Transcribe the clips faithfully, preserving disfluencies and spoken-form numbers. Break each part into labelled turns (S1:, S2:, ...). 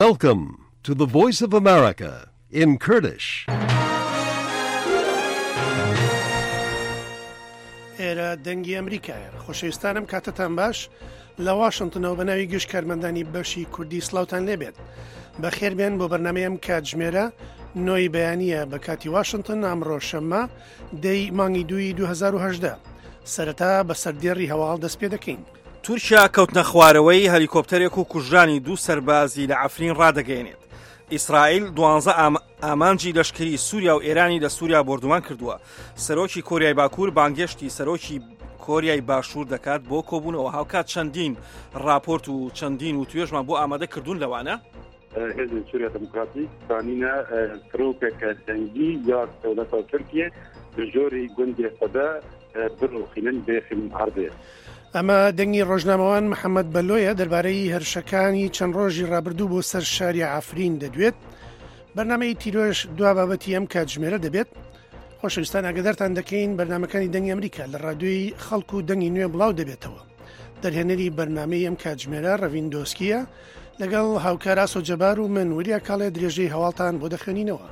S1: Welcome to the Voice of America in Kurdish.
S2: ئێرە دەنگی ئەمریکایە. خۆشەویستانم کاتتان باش لە واشنگتنەوە بە ناوی گشت کارمەندانی بەشی کوردی سڵاوتان لێبێت. بەخێر بێن بۆ بەرنامەیەم کاتژمێرە نۆی بەیانیە بە کاتی واشنگتن ئەمڕۆ شەممە دەی مانگی دووی دو هەزار و هەژدە. سەرەتا بە سەردێڕی هەواڵ دەست پێ دەکەین.
S3: تورکیا کەوتنە خوارەوەی هەلیکۆپتەرێک و کوژرانی دوو سەربازی لە عەفرین ڕادەگەێنێت. ئیسرائیل دوانزە ئامانجی لەشکری سووریا و ئێرانی لە سووریا بردومان کردووە. سەرۆکی کۆریای باکوور بانگێشتی سەرۆکی کۆریای باشوور دەکات بۆ کۆبوونەوە هاوکات چەندین راپۆرت و چەندین و توێژمان بۆ ئامادە کردوون لەوانە؟
S4: حزب سوریا دموکراتیک ثانینا فروکێکە دەنگی یا دەوڵەتە تورکیە بژۆری گوندی خۆدا بڕوخینن بێخین عەربێ.
S2: ئەمە دەنگی ڕۆژنامەوان محەممەد بەلۆیە دەربارەی هەرشەکانی چەند ڕۆژی ڕابردوو بۆ سەر شاری عەفرین دەدوێت. بەرنامەی تیرۆش دوا بابەتی ئەم کاتژمێرە دەبێت. خۆشەویستان ئاگادارتان دەکەین بەرنامەکانی دەنگی ئەمریکا لە ڕادیۆی خەڵک و دەنگی نوێ بڵاو دەبێتەوە. دەرهێنەری بەرنامەی ئەم کاتژمێرە ڕەڤین دۆسکیە لەگەڵ هاوکار ئاسۆ جەبار و من وریە کاڵێ درێژەی هەواڵتان بۆ دەخوێنینەوە.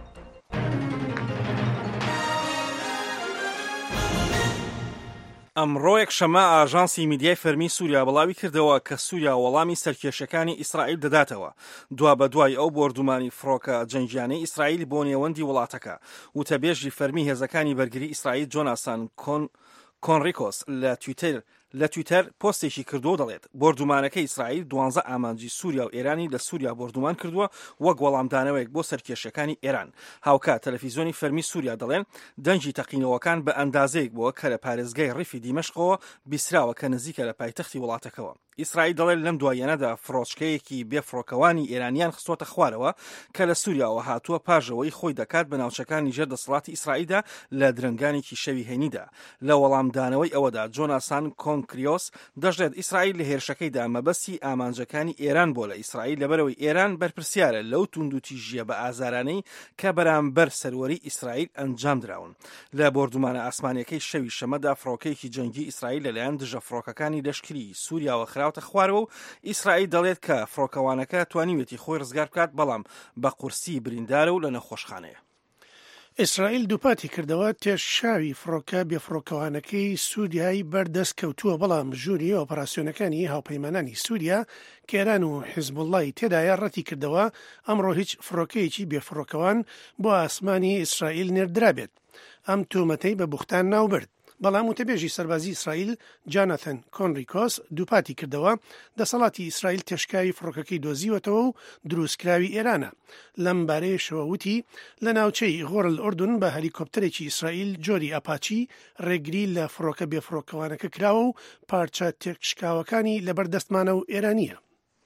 S3: ئەمڕۆ یەکشەممە ئاژانسی میدیای فەرمی سووریا بڵاوی کردەوە کە سووریا وەڵامی سەرکێشەکانی ئیسرائیل دەداتەوە دوا بە دوای ئەو بردومانی فڕۆکە جەنگیانەی ئیسرائیل بۆ نێوەندی وڵاتەکە. وتەبێژی فەرمی هێزەکانی بەرگری ئیسرائیل جۆناسان کۆنڕیکۆس لە تویتر لە تویتەر پۆستێکی کردو دەڵێت بردومانەکە ئیسرائیل دوانزە ئامانجی سووریا و ئێرانی لە سووریا بردومان کردووە وەک وەڵامدانەوەیەک بۆ سەرکێشەکانی ئێران. هاوکات تەلەڤیزیۆنی فەرمی سووریا دەڵێن دەنگی تەقینەوەکان بە ئەندازەیەک بووە کە لە پارێزگای ڕیفی دیمەشقەوە بیسراوە کە نزیکە لە پایتەختی وڵاتەکەەوە. ئیسرائیل دەڵێت لەم دوایەنەدا فڕۆچکەیەکی بێفڕۆکەوانی ئێرانیان خستۆتە خوارەوە کە لە سووریاوە هاتووە پاژەوەی خۆی دەکات بە ناوچەکانی ژێردەسەڵاتی ئیسرائیلدا لە درنگانێکی شەوی هێنیدا. لە وەڵامدانەوەی ئەوەدا جۆناسان کۆنکریۆس دەژێت ئیسرائیل لە هێرشەکەیدا مەبەستی ئامانجەکانی ئێران بۆ لە ئیسرائیل لەبەرەوەی ئێران بەرپرسیارە لەو توندوتیژیە بە ئازارانەی کە بەرامبەر سەروەری ئیسرائیل ئەنجام دراون. لە بردومانە ئاسمانیەکەی شەوی شەمەدا فڕۆکەیەکی جەنگی ئیسرائیل لەلایەن دژە فڕۆکەکانی لەشکری سووریاوە خراوتە خوارەوە و ئیسرائیل دەڵێت کە فڕۆکەوانەکە توانیوێتی خۆی ڕزگار بکات بەڵام بە قورسی بریندارە و لە نەخۆشخانەیە.
S2: ئیسرائیل دووپاتی کردەوە تێشاوی فڕۆکە بێفڕۆکەوانەکەی سووریایی بەردەست کەوتووە بەڵام ژووری ئۆپەراسیۆنەکانی هاوپەیمانانی سووریا کە ئێران و حیزبوڵڵای تێدایە ڕەتی کردەوە ئەمڕۆ هیچ فڕۆکەیەکی بێفڕۆکەوان بۆ ئاسمانی ئیسرائیل نێردرابێت. ئەم تۆمەتەی بە بوختان ناوبرد. بەڵام وتەبێژی سەربازی ئیسرائیل جانەتەن کۆنڕیکۆس دووپاتی کردەوە دەسەڵاتی ئیسرائیل تێشکاوی فڕۆکەکەی دۆزیوەتەوە و دروستکراوی ئێرانە. لەم بارەیەشەوە وتی لە ناوچەی غۆرل ئوردون بە هەلیکۆپتەرێکی ئیسرائیل جۆری ئاپاچی ڕێگری لە فڕۆکە بێفڕۆکەوانەکە کراوە و پارچە تێکشکاوەکانی لەبەردەستمانە و ئێرانیە.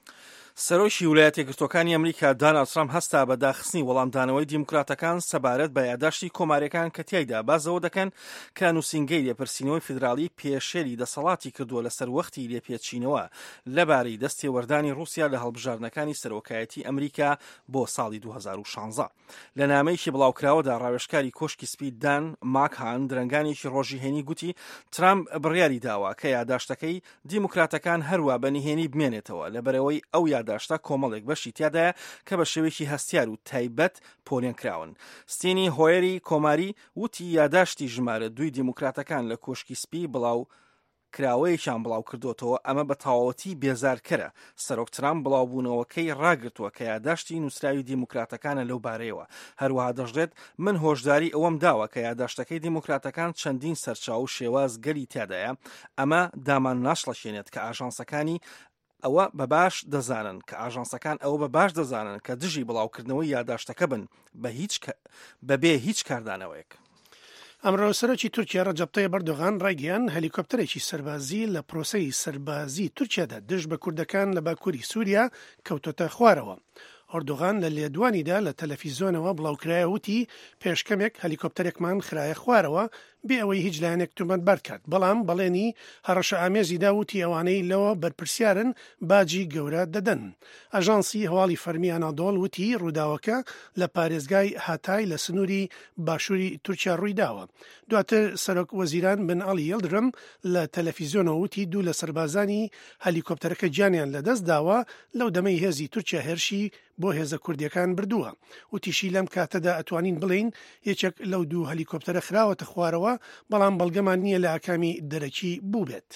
S3: سەرۆکی ویلایەتە یەکگرتووەکانی ئەمریکا دۆناڵد ترامپ هەستا بە داخستنی وەڵامدانەوەی دیموکراتەکان سەبارەت بە یادداشتی کۆماریەکان کە تیایدا بازەوە دەکەن کە نووسینگەی لێپرسینەوەی فیدراڵی پێشێری دەسەڵاتی کردووە لەسەر وەختی لێپێچینەوە لەبارەی دەستێوەردانی رووسیا لە هەڵبژاردنەکانی سەرۆکایەتی ئەمریکا بۆ ساڵی دوو هەزار و شانزە. لە نامەیەکی بڵاوکراوەدا ڕاوێژکاری کۆشکی سپی دان ماکهان درنگانێکی ڕۆژی هێنی گوتی ترامپ بڕیاری داوە کە یادداشتەکەی دیموکراتەکان هەروە بەنهێنی بمێنێتەوە لەبەرەوەی ئەو یادداشتە کۆمەڵێک بەشی تیادایە کە بە شێوەیەکی هەستیار و تایبەت پۆلێن کراون. ستینی هۆیەری کۆماری وتی یادداشتی ژمارە دوی دیموکراتەکان لە کۆشکی سپی بڵاو کراوەیەکیان بڵاو کردوتەوە ئەمە بە تەواوەتی بێزارکەرە. سەرۆک ترامپ بڵاوبوونەوەکەی ڕاگرتووە کە یادداشتی نووسراوی دیموکراتەکانە لەو بارەیەوە. هەروەها دەژێت من هۆشداری ئەوەم داوە کە یادداشتەکەی دیموکراتەکان چەندین سەرچاو و شێواز گەلی تیادایە ئەمە دامان ناشڵەشێنێت کە ئاژانسەکانی ئەوە بە باش دەزانن کە ئاژانسەکان ئەوە بە باش دەزانن کە دژی بڵاوکردنەوەی یادداشتەکە بن بەبێ هیچ کاردانەوەیەک.
S2: ئەمڕۆ سەرۆکی تورکیا ڕەجەب تەیب ئەردۆغان ڕایگەیان هەلیکۆپتەرێکی سەربازی لە پرۆسەی سەربازی تورکیادا دژ بە کوردەکان لە باکووری سووریا کەوتۆتە خوارەوە. ئۆردۆغان لە لێدوانیدا لە تەلەڤیزیۆنەوە بڵاوکرایە وتی پێشکەمێک هەلیکۆپتەرێکمان خرایە خوارەوە بێ ئەوەی هیچ لایەنێک تومەتبەر کات، بەڵام بەڵێنی هەڕەشە ئامێزیدا وتی ئەوانەی لەوە بەرپرسیارن باجی گەورە دەدەن. ئەژانسی هەواڵی فەرمی ئەنادۆڵ وتی ڕووداوەکە لە پارێزگای هاتای لە سنووری باشووری تورکیا ڕوویداوە. دواتر سەرۆک وەزیران بن ئەڵی یەلدرم لە تەلەڤیزیۆنەوە وتی دوو لە سەربازانی هەلیکۆپتەرەکە گیانیان لەدەست داوە لەو دەمەی هێزی تورکیا هێرشی بۆ هێزە کوردیەکان بردووە. وتیشی لەم کاتەدا ئەتوانین بڵین یەکێک لەو دوو هەلیکۆپتەرە خراوەتە خوارەوە، بەڵام بەڵگەمان نییە لە ئاکامی دەرەکی بوو بێت.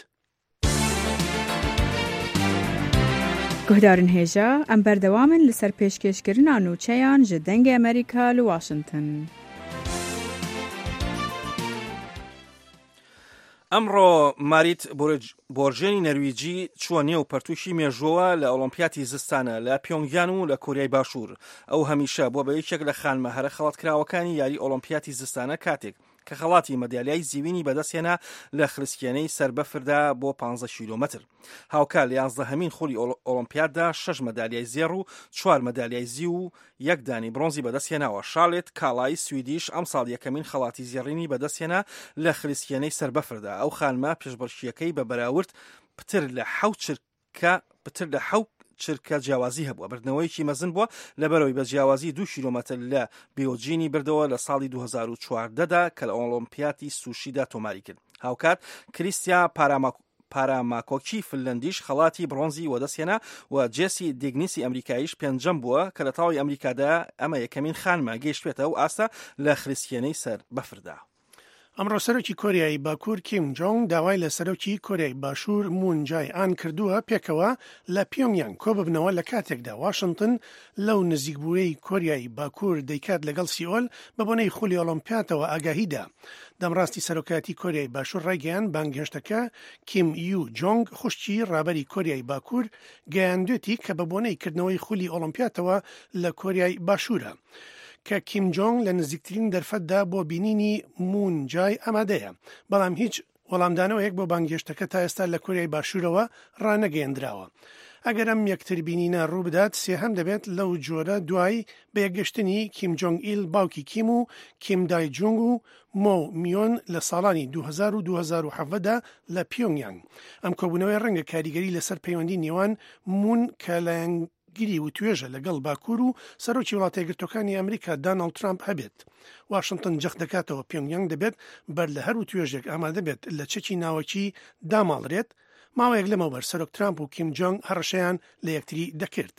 S5: گوهدارن هێژە ئەم بەردەوامن لەسەر پێشکەشکردنا نووچەیان ji dengê ئەمریکا li Washington.
S3: ئەمڕۆ ماریت بۆرژێنی نەرویجی چووە نێو پەرتوشی مێژووە لە ئۆلۆمپیاتی زستانە لە پیۆنگیان و لە کۆریای باشوور. ئەو هەمیشە بۆ بە یەکێک لە خانمە هەرە خەڵاتکراوەکانی یاری ئۆلۆمپیاتی زستانە کاتێک کە خەڵاتی مەدالیای زیوینی بەدەستهێنا لە خلیسکێنەی سەربەفردا بۆ پانزە کیلۆمەتر. هاوکار لە یانزدەهەمین خولی ئۆلۆمپیاددا شەش مەدالیای زێڕ و چوار مەدالیای زی و یەک دانی برۆنزی بەدەستهێناوە. شارلێت کاڵای سویدیش ئەم ساڵ یەکەمین خەڵاتی زێڕینی بەدەستهێنا لە خلیسکێنەی سەربەفردا. ئەو خانمە پێشبڕکێیەکەی بە بەراورد پتر لە حەوت چرکە پتر لە حەوت چرکە جیاوازی هەبووە. بردنەوەیکی مەزن بووە لەبەرەوەی بە جیاوازی دو کیلۆمەتر لە بیۆجینی بردەوە لە ساڵی دوو هەزار و چواردەدا کە لە ئۆلۆمپیاتی سوشیدا تۆماری کرد. هاوکات کریستیا پاراماکۆکی فنلەندیش خەڵاتی برۆنزی وەدەستهێنا و جێسی دیگنیسی ئەمریکاییش پێنجەم بووە کە لە تاوی ئەمریکادا ئەمە یەکەمین خانمە گەیشتوێتەوە و ئاستا لە خلیسکێنەی سەر بەفردا.
S2: ئەمڕۆ سەرۆکی کۆریایی باکوور کیم جۆنگ داوای لە سەرۆکی کۆریای باشوور مون جای ئان کردووە پێکەوە لە پیۆنگیان کۆ ببنەوە لە کاتێکدا واشنگتن لەو نزیکبووەی کۆریایی باکوور دەیکات لەگەڵ سیۆل بە بۆنەی خولی ئۆلۆمپیاتەوە ئاگاهیدا. دەمڕاستی سەرۆکاتی کۆریای باشوور ڕایگەیان بانگهێشتەکە کیم یو جۆنگ خوشتی ڕابەری کۆریای باکوور گەیاندوێتی کە بە بۆنەی کردنەوەی خولی ئۆلۆمپیاتەوە لە کۆریای باشوورە کە کیم جۆنگ لە نزیکترین دەرفەتدا بۆ بینینی مون جای ئامادەیە، بەڵام هیچ وەڵامدانەوەیەک بۆ بانگهێشتەکە تا ئێستا لە کۆریای باشوورەوە ڕانەگەیەندراوە. ئەگەر ئەم یەکتر بینینە ڕوو بدات سێهەم دەبێت لەو جۆرە دوای بەیەکگەشتنی کیم جۆنگ ئیل باوکی کیم و کیم دای جۆنگ و مۆ میۆن لە ساڵانی دوو هەزار و دوو هەزار و حەڤەدا لە پیۆنگیان. ئەم کۆبوونەوەی ڕەنگە کاریگەری لەسەر پەیوەندی نێوان مون کە لە گیری و توێژە لەگەڵ باکوور و سەرۆکی وڵاتە یەکگرتوەکانی ئەمریکا داناڵد ترامپ هەبێت. واشنگتن جەخت دەکاتەوە پیۆنگیانگ دەبێت بەر لە هەر و توێژێک ئامادە بێت لە چەکی ناوەکی داماڵرێت. ماوەیەک لەمەوبەر سەرۆک ترامپ و کیم جۆنگ هەڕەشەیان لە یەکتری دەکرد.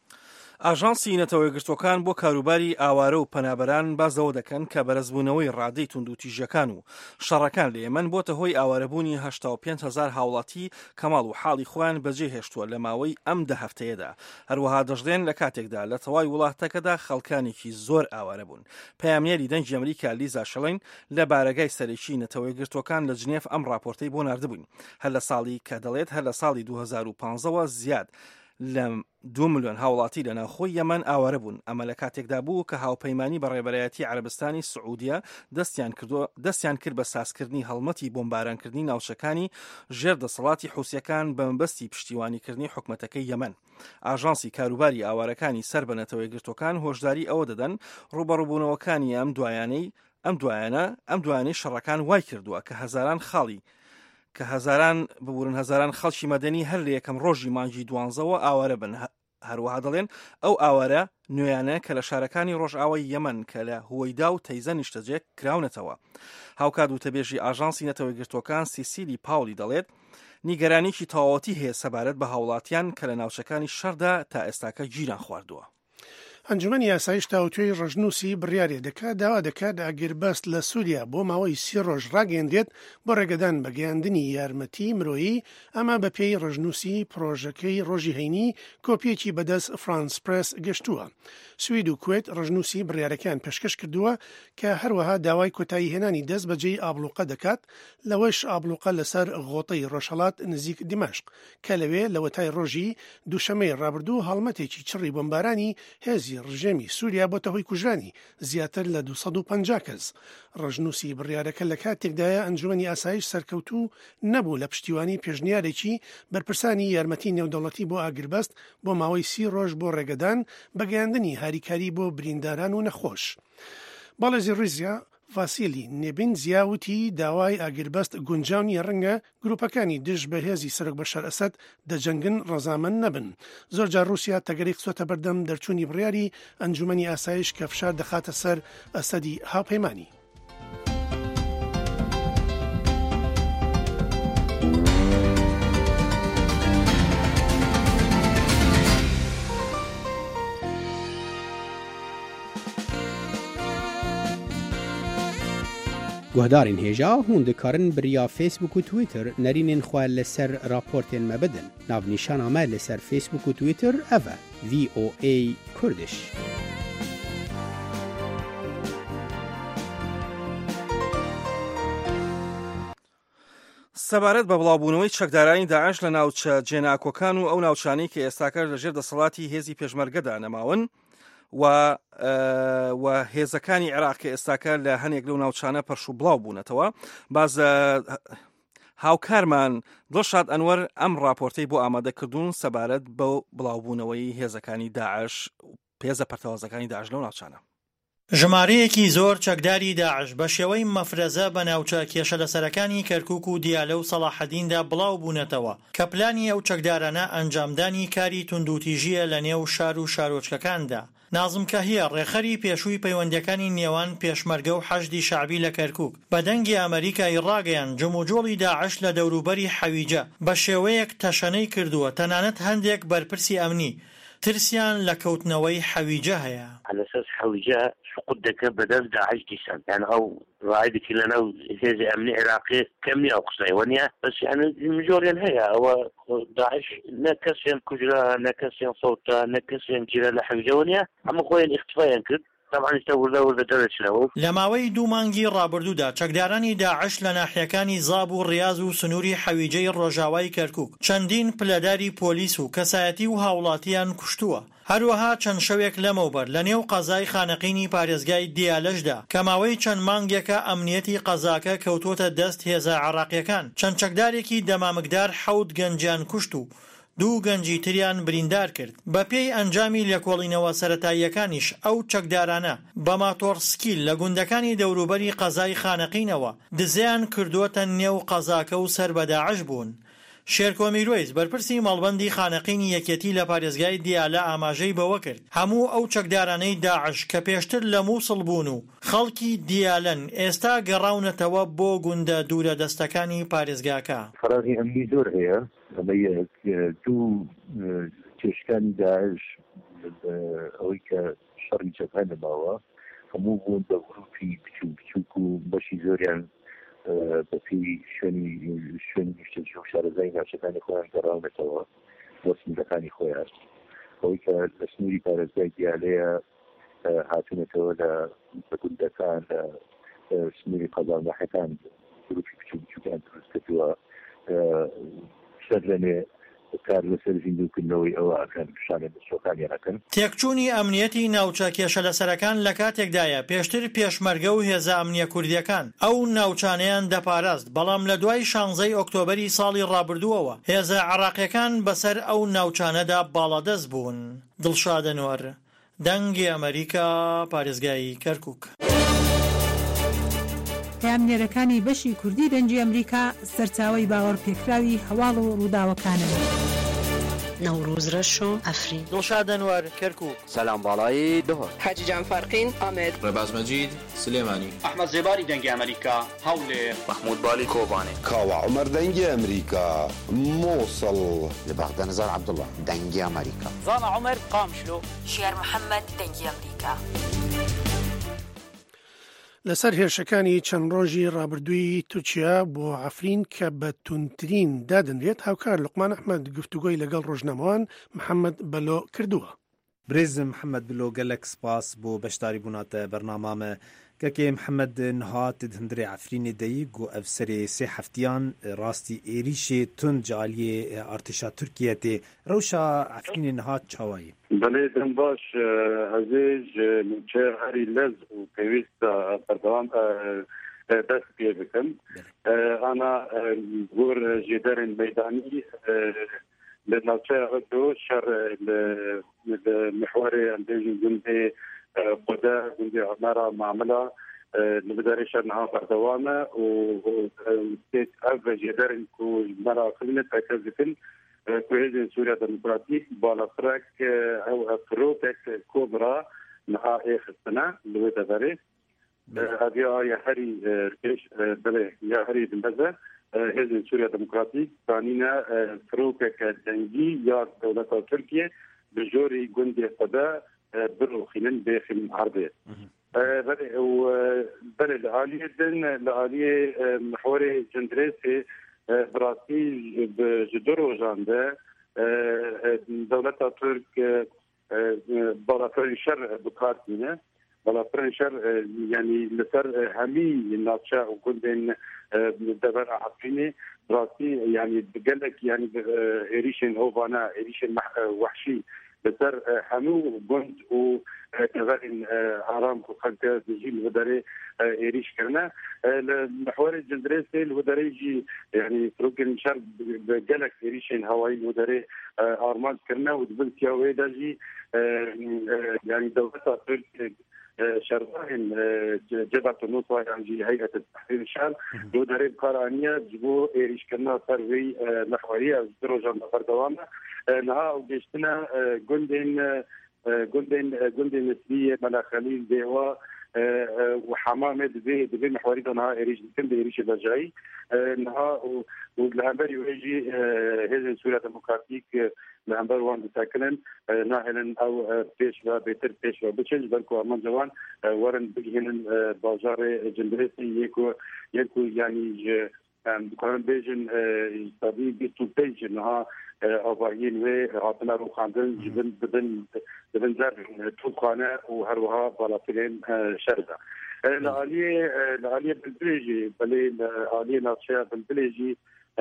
S3: ئاژانسی نەتەوەی گرتوەکان بۆ کاروباری ئاوارە و پەنابەران بازەوە دەکەن کە بەرزبوونەوەی ڕادەی توند و تیژەکان و شەڕەکان لە ئێمن بۆتە هۆی ئاوارەبوونی هەشتا و پێنج هەزار هاوڵاتی کەماڵ و حاڵی خۆیان بەجێ هێشتووە لە ماوەی ئەم دە هەفتەیەدا. هەروەها دەژڵێن لە کاتێکدا لە تەواوی وڵاتەکەدا خەڵکانێکی زۆر ئاوارە بوون. پەیامنێری دەنگی ئەمریکا لیزا شەڵین لە بارگای سەرەکی نەتەوەی گرتوەکان لە جنێف ئەم راپۆرتەی بۆ ناردبووین. هەر لە ساڵی کە دەڵێت هەر لە ساڵی دوو هەزار و پانزەوە زیاد لە دو ملیۆن هاوڵاتی لە ناوخۆی یەمەن ئاوارە بوون. ئەمە لە کاتێکدا بوو کە هاوپەیمانی بە ڕێبەرایەتی عەرەبستانی سعودیە دەستیان کرد بە سازکردنی هەڵمەتی بۆمبارانکردنی ناوچەکانی ژێر دەسەڵاتی حوسیەکان بە مەبەستی پشتیوانیکردنی حکومەتەکەی یەمەن. ئاژانسی کاروباری ئاوارەکانی سەر بە نەتەوەی گرتوەکان هۆشداری ئەوە دەدەن ڕوبەڕووبوونەوەکانی ئەم دوایانەی ئەم دوایانە ئەم دوایانەی شەڕەکان وای کردووە کە هەزاران خاڵی کە هەزاران ببورن هەزاران خەڵکی مەدەنی هەر لە یەکەم ڕۆژی مانگی دوانزەوە ئاوارە بن. هەروەها دەڵێن ئەو ئاوارە نوێیانە کە لە شارەکانی ڕۆژئاوای یەمەن کە لە هوەیدا و تەیزە نیشتەجێک کراونەتەوە. هاوکات و تەبێژی ئاژانسی نەتەوەی گرتوەکان سیسیلی پاولی دەڵێت نیگەرانێکی تەواوەتی هەیە سەبارەت بە هاوڵاتیان کە لە ناوچەکانی شەردا تا ئێستاکە گیران خواردووە.
S2: ئەنجومەنی یاسایش تاوتوێی ڕژنووسی بڕیارێ دەکات داوا دەکات ئاگربەست لە سووریا بۆ ماوەی سی ڕۆژ ڕاگەیەندرێت بۆ ڕێگەدان بە گەیاندنی یارمەتی مرۆیی، ئەمە بە پێی ڕژنووسی پرۆژەکەی ڕۆژی هەینی کۆپیەکی بەدەست فرانس پرس گەشتووە. سوید و کوێت ڕژنووسی بڕیارەکان پێشکەش کردووە کە هەروەها داوای کۆتایی هێنانی دەست بەجێی ئابلوقە دەکات، لەوەش ئابلوقە لەسەر غۆتەی ڕۆژهەڵات نزیک دیمەشق کە لەوێ لە وەتای ڕۆژی دووشەمەی ڕابردوو هەڵمەتێکی چڕی بۆمبارانی هێزی ڕێزی ڕژێمی سووریا بۆتە هۆی کوژرانی زیاتر لە دووسەد و پەنجا کەس. ڕژنووسی بڕیارەکە لە کاتێکدایە ئەنجومەنی ئاسایش سەرکەوتوو نەبوو لە پشتیوانی پێشنیارێکی بەرپرسانی یارمەتی نێودەوڵەتی بۆ ئاگربەست بۆ ماوەی سی ڕۆژ بۆ ڕێگەدان بەگەیاندنی هاریکاری بۆ برینداران و نەخۆش. باڵێزی ڕیزیا ڤاسیلی نێبینزیاوتی داوای ئاگربەست گونجاونی ڕەنگە گروپەکانی دژ بە هێزی سەرۆک بەشار ئەسەد دەجەنگن ڕەزامەند نەبن. زۆرجار رووسیا تەگەری قسۆتە بەردەم دەرچوونی بڕیاری ئەنجومەنی ئاسایش کە فشار دەخاتە سەر ئەسەدی هاوپەیمانی.
S6: گوهدارین هێژا هون دikarin biriya Facebook û Twitter nerînên xwe li ser raportên me bidin. Navnîşana me li ser Facebook û Twitter ev e V O A Kurdish.
S3: سەبارەت بە بڵاوبوونەوەی چەکدارانی داعش لە ناوچە جێناکۆکان و ئەو ناوچانەی کە ئێستاکە لەژێر دەسەڵاتی هێزی پێشمەرگەدا نەماون و و هێزەکانی عێراق کە ئێستاکە لە هەنێک لەو ناوچانە پەرش و بڵاو بوونەتەوە. باز هاوکارمان دڵشاد ئەنوەر ئەم راپۆرتەی بۆ ئامادەکردوون سەبارەت بە بڵاوبوونەوەی هێزەکانی داعش هێزە پەرتەوازەکانی داعش لەو ناوچانە.
S7: ژمارەیەکی زۆر چەکداری داعش بە شێوەی مەفرەزە بە ناوچە کێشە لەسەرەکانی کەرکووک و دیالە و سەلاحەدیندا بڵاو بوونەتەوە کە پلانی ئەو چەکدارانە ئەنجامدانی کاری توندوتیژیە لە نێو شار و شارۆچکەکاندا. نازم کەهیە ڕێخەری پێشووی پەیوەندەکانی نێوان پێشمەرگە و حەشدی شعبی لە کەرکووک بە دەنگی ئەمریکای ڕاگەیان جموجۆڵی داعش لە دەوروبەری حەویجە بە شێوەیەک تەشەنەی کردووە. تەنانەت هەندێک بەرپرسی ئەمنی ترسیان لە کەوتنەوەی حەویجە هەیە.
S8: على أساس حەویجە سقوط دەکە بەدەست داعش دیسان يعني ئەو ڕایدێکی لەناو هێزی ئەمنی عێراقی کەم نییە ئەو قسەی وەنیە بەس يعني مجۆریان هەیە ئەوە داعش نە کەسیان کوژرا نە کەسیان فەوتە نە کەسیان گیرە لە حەویجە وەنیە هەموو خۆیان ئیختفایان کرد.
S7: لە ماوەی دوو مانگی ڕابردوودا چەکدارانی داعش لە ناحیەکانی زاب و ڕیاز و سنووری حەویجەی ڕۆژاوای کەرکووک چەندین پلەداری پۆلیس و کەسایەتی و هاوڵاتیان کوشتووە. هەروەها چەند شەوێک لەمەوبەر لە نێو قەزای خانەقینی پارێزگای دیالەشدا کە ماوەی چەند مانگێکە ئەمنیەتی قەزاکە کەوتوتە دەست هێزە عێراقیەکان چەند چەکدارێکی دەمامکدار حەوت گەنجیان کوشت و دوو گەنجی تریان بریندار کرد. بە پێی ئەنجامی لێکۆڵینەوە سەرەتاییەکانیش ئەو چەکدارانە بە ماتۆرسکیل لە گوندەکانی دەوروبەری قەزای خانەقینەوە دزیان کردووەتە نێو قەزاکە و سەر بە داعش بوون. شێرکۆ میرۆیز بەرپرسی مەڵبەندی خانەقینی یەکێتی لە پارێزگای دیالە ئاماژەی بەوە کرد هەموو ئەو چەکدارانەی داعش کە پێشتر لە مووسڵ بوون و خەڵکی دیالەن ئێستا گەڕاونەتەوە بۆ گوندە دوورە دەستەکانی پارێزگاکە.
S9: فەرازی ئەمنی زۆر هەیە ئەمە دوو کێشەکانی داعش ئەوەی کە شەڕی جەبهە نەماوە هەموو بوون بە گروپی بچوو بچووک و بەشی زۆریان بەپی شوێنی شوێنی نیشتەجی و شارەزای ناوچەکانی خۆیان گەڕاونەتەوە بۆ سندەکانی خۆیان ئەوەی کە لە سنووری پارێزگای دیالەیە هاتوونەتەوە لە بەگوندەکان لە سنووری قەزا و ناحیەکان گروپی بچوو بچووکیان دروست کردووە سەر لەنێ کار لەسەر زیندووکردنەوەی ئەوە ئەکەن شانە دەستۆکانیان ئەکەن.
S7: تێکچوونی ئەمنیەتی ناوچە کێشە لەسەرەکان لە کاتێکدایە پێشتر پێشمەرگە و هێزە ئەمنیە کوردیەکان ئەو ناوچانەیان دەپاراست بەڵام لە دوای شانزەی ئۆکتۆبەری ساڵی ڕابردووەوە هێزە عێراقیەکان بەسەر ئەو ناوچانەدا باڵادەست بوون. دڵشاد ئەنوەر دەنگی ئەمریکا پارێزگای کەرکووک.
S10: پامنێرەکانی بەشی کوردی دەنگی ئەمریکا سەرچاوەی باوەڕ پێکراوی هەواڵ و ڕووداوەکانن.
S11: نەوروز ڕەش و ئەفرین.
S7: دڵشاد ئەنوەر کەرکووک.
S12: سەلام باڵایی دهۆر.
S13: حاجی جان فەرقین ئامێد.
S14: ڕێباز مەجید سلێمانی.
S15: ئەحمەد زێباری دەنگی ئەمریکا هەولێر.
S16: محمود بالی کۆبانێ.
S17: کاوە عومەر دەنگی ئەمریکا مووسڵ.
S18: لە بەغداد نەزار عەبدوڵڵا دەنگی ئەمریکا.
S19: زانا عومەر قامشلۆ.
S20: شێر محەممەد دەنگی ئەمریکا.
S2: لەسەر هێرشەکانی چەند ڕۆژی ڕابردووی تورکیا بۆ عەفرین کە بە تونترین دادنرێت هاوکار لوقمان ئەحمەد گفتوگۆی لەگەڵ ڕۆژنامەوان محەممەد بەلۆ کردووە.
S12: بريز محمد بلو قالك سباس بو بشتاري بونات برنامج كاكي محمد نهات هندري عفريني دايق و افسري سي حفتيان راستي ايريشي تون جاليه ارتشا تركيا روشا عفريني نهات شاواي
S4: بله دنباش عزيز من هاري لز و كويست بردوان دست بيه بكم انا غور جدار ميداني لنالشا غدو شر المحوري عندي جندي قدا جندي عمارة معاملة نبدأ شر نها بردوامة و ستيت أف جدار كو مرة خلنا تكذبن كوهيزن سوريا ديمقراطيك بالافراك أو أفروتك كوبرا نها إخ السنة لويدا ذري هذه يا هري كيش بله يا هري دمبزة هيزن سوريا ديمقراطيك ثانينا فروكك دنجي يا دولة تركيا بجوري جندي قدا برو خلال بخل عربية بله وبله العالية دن العالية محوري جندريسي براسي بجدرو جانده دولة ترك بالافرين شر بكارتينه بالافرين شر يعني لسر همي ناتشا وكندن دبر عفيني براسي يعني بقلك يعني إيريشن هوفانا إيريشن وحشي بسر همو بند و كذلك آرام خلق تجيل وداري إيريش كرنا المحور الجندريسي الوداري جي يعني فروكن شر بقلك إيريشن هواي وداري آرمان كرنا ودبلت يا ويدا جي يعني دولة ترك شرطين جبهة النصرة يعني هيئة التحرير الشعب وداري القرآنية جبو إيريش كرنا سروي محورية دروجان بردوامة نها وجشتنا جندن جندن جندن نسبية ملا خليل ديوا وحمامة دبي دبي محوري نها إيريش كم بإيريش البجاي نها والهامبر يواجي هذه سوريا ديمقراطيك الهامبر وان بتاكلن ناهلن أو بيشوا بيتر بيشوا بتشج بركو أمان جوان ورن بيجهن بازار جندريسي يكو يكو يعني بكران بيجن طبيعي بيتو بيجن نها أوبايين وعطنا روخاندن جبن بدن بدن زر توقانا وهروها بالافلين شردا. العالية العالية بالبلجي بلي العالية ناتشا بالبلجي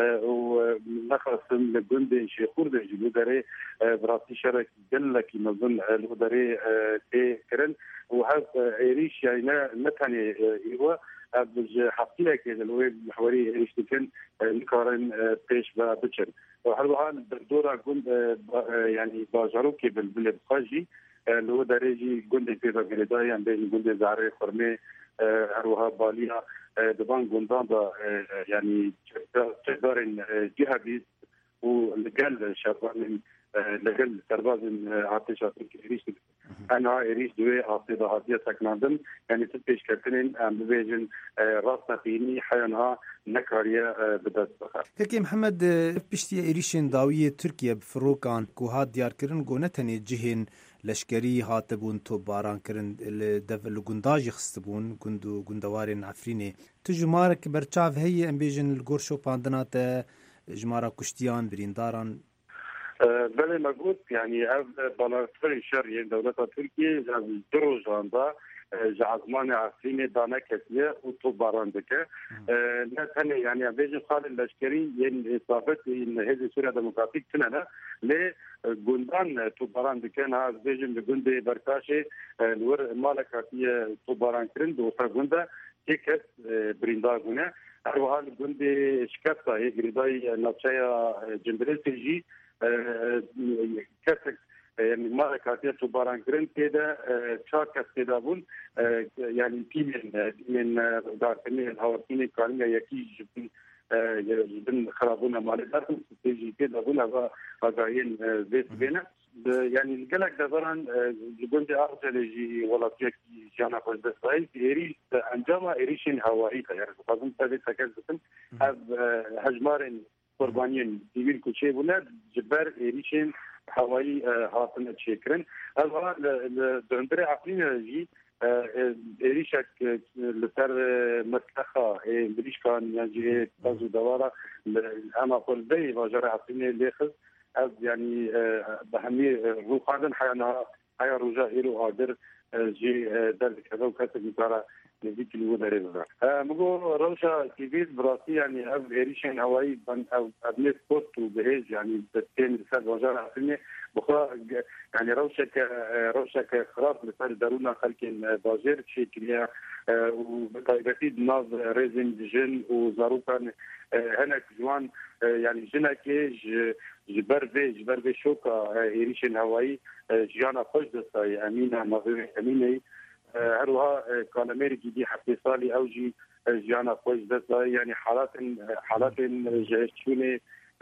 S4: ونخلص من الجندي شيخور دجي لودري براسي شرك جلك نظن لودري تي كرن وهذا إيريش يعني مثلا هو بج حطي لك الويب محوري إيش تكن نقارن بيش ببشر وهذا الدورة جند يعني باجروكي بالبلد خاجي اللي هو درجي جند في بغداد يعني جند زعري فرمي هروها باليا دبان جندان يعني تقدرين جهبيز ولقال شباب لقال سرباز عاطش إيريش أنا إيريش دوي عاطفة هذه سكنادم يعني تبيش كتنين ببيجن راسنا فيني حيانها نكاريا بدأت بخار.
S12: هكي محمد بيشتي إيريشين داوية تركيا بفروكان كوهات ديار كرن قونتني جهن لشكري هاتبون تو باران كرن الجنداج يخستبون جندو جندوارين عفريني تجمارك برشاف هي ام بيجن الجورشو باندنات جمارة كشتيان برينداران
S4: بله مقود يعني بالافرين شر دولة تركيا دروج عنده جعزمان عفريني دانا كثير وطباران دكه لا ثاني يعني بيجي خالد الاشكري يعني اصابت ان هذه سوريا ديمقراطيك تنانا ل جندان طباران دكه هذا بيجي جندي بركاشي الور مالكاتيه طباران كرند وفغندا كيكس برينداغونه هو هذا جندي شكتا هي جريداي ناتشايا جندريسي كسك يعني ما كاتيه تباران كرن كده شاكس كده بون يعني تيمين من دارتني الهوارتيني كارنيا يكي جبن جبن خرابونا مالدارهم تيجي كده بون هذاين بيت بينا يعني الجلك دبران جبن أرجلجي ولا تيجي جانا قصد إسرائيل إيري أنجما إيريشين هوائي يعني فازم تبي سكزتن هذ هجمارين قربانيين سيفيل كوتشي بولا جبر إيريشين حوالي هاتنا تشكرن هذا الدندري عقلنا جي إيريشك لسر متخا إيريش كان يعني تازو دوارة أنا أقول بي وجرى عقلنا ليخز يعني بهمي روح هذا حيانا هيا رجاء إيرو قادر جي درد كذا وكاتب مثلا نزيك اللي هو دريبه مقول روشة كبير براسي يعني أب إيريشين هواي بن أو أبني سبوت وبهيج يعني بتكين لسات وجارة عفني بخا يعني روشة ك روشة كخراب مثل دارونا خلكين باجر شيء كليا وبطريقتي ناز ريزن جن وزاروكان هنا جوان يعني جنا كيج جبر في جبر في شوكا إيريشين هواي جانا خوش دستاي أمينة مغرب أمينة هروها كان أمريكي دي حتى صالي أوجي جانا خوش دستاي يعني حالات حالات شوني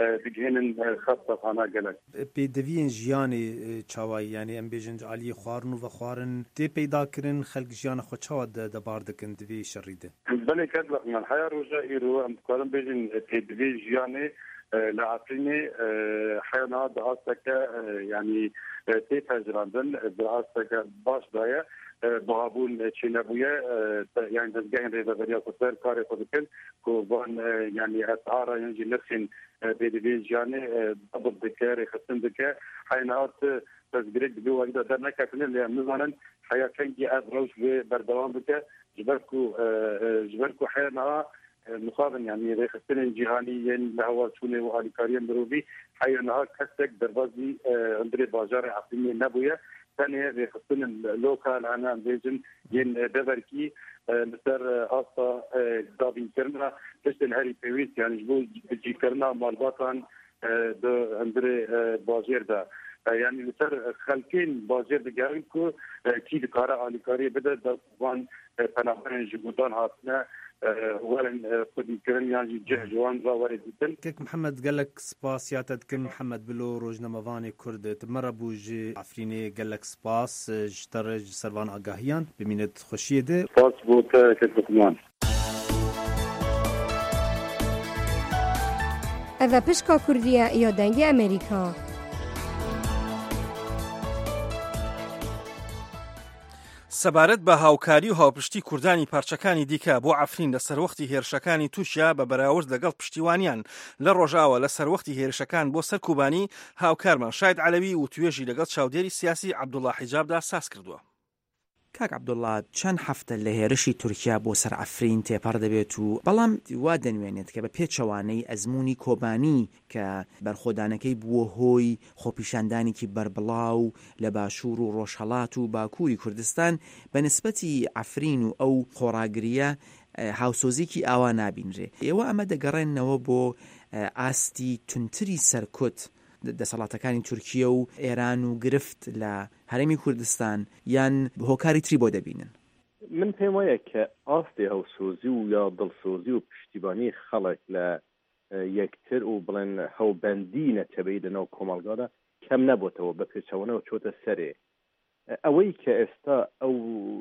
S4: بجهن خاصة أنا قلت.
S12: بدوين جياني شواي يعني أم بيجن علي خوارن وخوارن تي بيدا كرن خلق جيانا خو شواد دباردك إن دبي شريدة.
S4: بني كذا من الحياة رجاء يرو أم كلام بيجن تدوين جياني لعفريني حيانا دعاستك يعني تيت هجراندن دعاستك باش دايا بهابون تشينابويا يعني دزجين ريدا بريا كتير كاري خدكن كوبان يعني أسعار ينجي نفسين بدوين جياني ضبط ذكر خصم ذكر حينات تزجريك بيو وجد درنا كفن اللي مثلا حياة كنجي أدروش ببردوان ذكر جبركو جبركو حيانا مخابن يعني ريخستن جهانيين لهوا شوني وهالكاريين بروبي حيانا كستك دربازي اندري باجار عقلية نبوية ثانية ريخستن اللوكال أنا بيجن ين دبركي مستر أصلا دابين كرنا تشتن هاري بيويس يعني جبو جي كرنا مالباتان دو اندري باجر دا يعني مستر خلقين باجر دقارنكو كي دكارا آلكاري بدا دقوان پناهان جبودان هاتنا ولن خودی کردن یعنی جه جوان را وارد بودن.
S12: كيك محمد قال لك سباس يا تذكر محمد بلو روجنا مفاني كرد تمر بوجي عفريني قال لك سباس جترج سرفان آگاهیان بمینت خوشیه ده.
S4: سپاس بود کتبمان.
S16: اذا پشکا کردیا یا دنگ امریکا.
S3: سەبارەت بە هاوکاری و هاوپشتی کوردانی پارچەکانی دیکە بۆ عەفرین لە سەروەختی هێرشەکانی تووشیا بە بەراورد لەگەڵ پشتیوانیان لە ڕۆژاوە لە سەروەختی هێرشەکان بۆ سەرکوبانی هاوکارمان شاید عەلەوی و توێژی لەگەڵ چاودێری سیاسی عەبدوڵڵا حیجابدا ساز کردووە.
S19: کاک عەبدوڵڵا چەند هەفتە لە هێرشی تورکیا بۆ سەر عەفرین تێپەڕ دەبێت و بەڵام وا دەنوێنێت کە بە پێچەوانەی ئەزمموی کۆبانی کە بەرخۆدانەکەی بووە هۆی خۆپیشاندانێکی بربڵاو لە باشوور و ڕۆژهەڵات و باکووری کوردستان بە نسبەتی عەفرین و ئەو خۆڕاگریە هاوسۆزێکی ئاوا نابینرێ. ئێوە ئەمە دەگەڕێنەوە بۆ ئاستی تونتری سەرکوت دەسەڵاتەکانی تورکیە و ئێران و گرفت لە هەرێمی کوردستان یان هۆکاری تری بۆ دەبینن؟
S9: من پێم وایە کە ئاستی هەوسۆزی و یا دڵسۆزی و پشتیبانی خەڵک لە یەکتر و بڵێن هەوبەندی نەتەبەی لەناو کۆمەڵگادا کەم نەبووتەوە بە پێچەوانەوە چۆتە سەرێ. ئەوەی کە ئێستا ئەو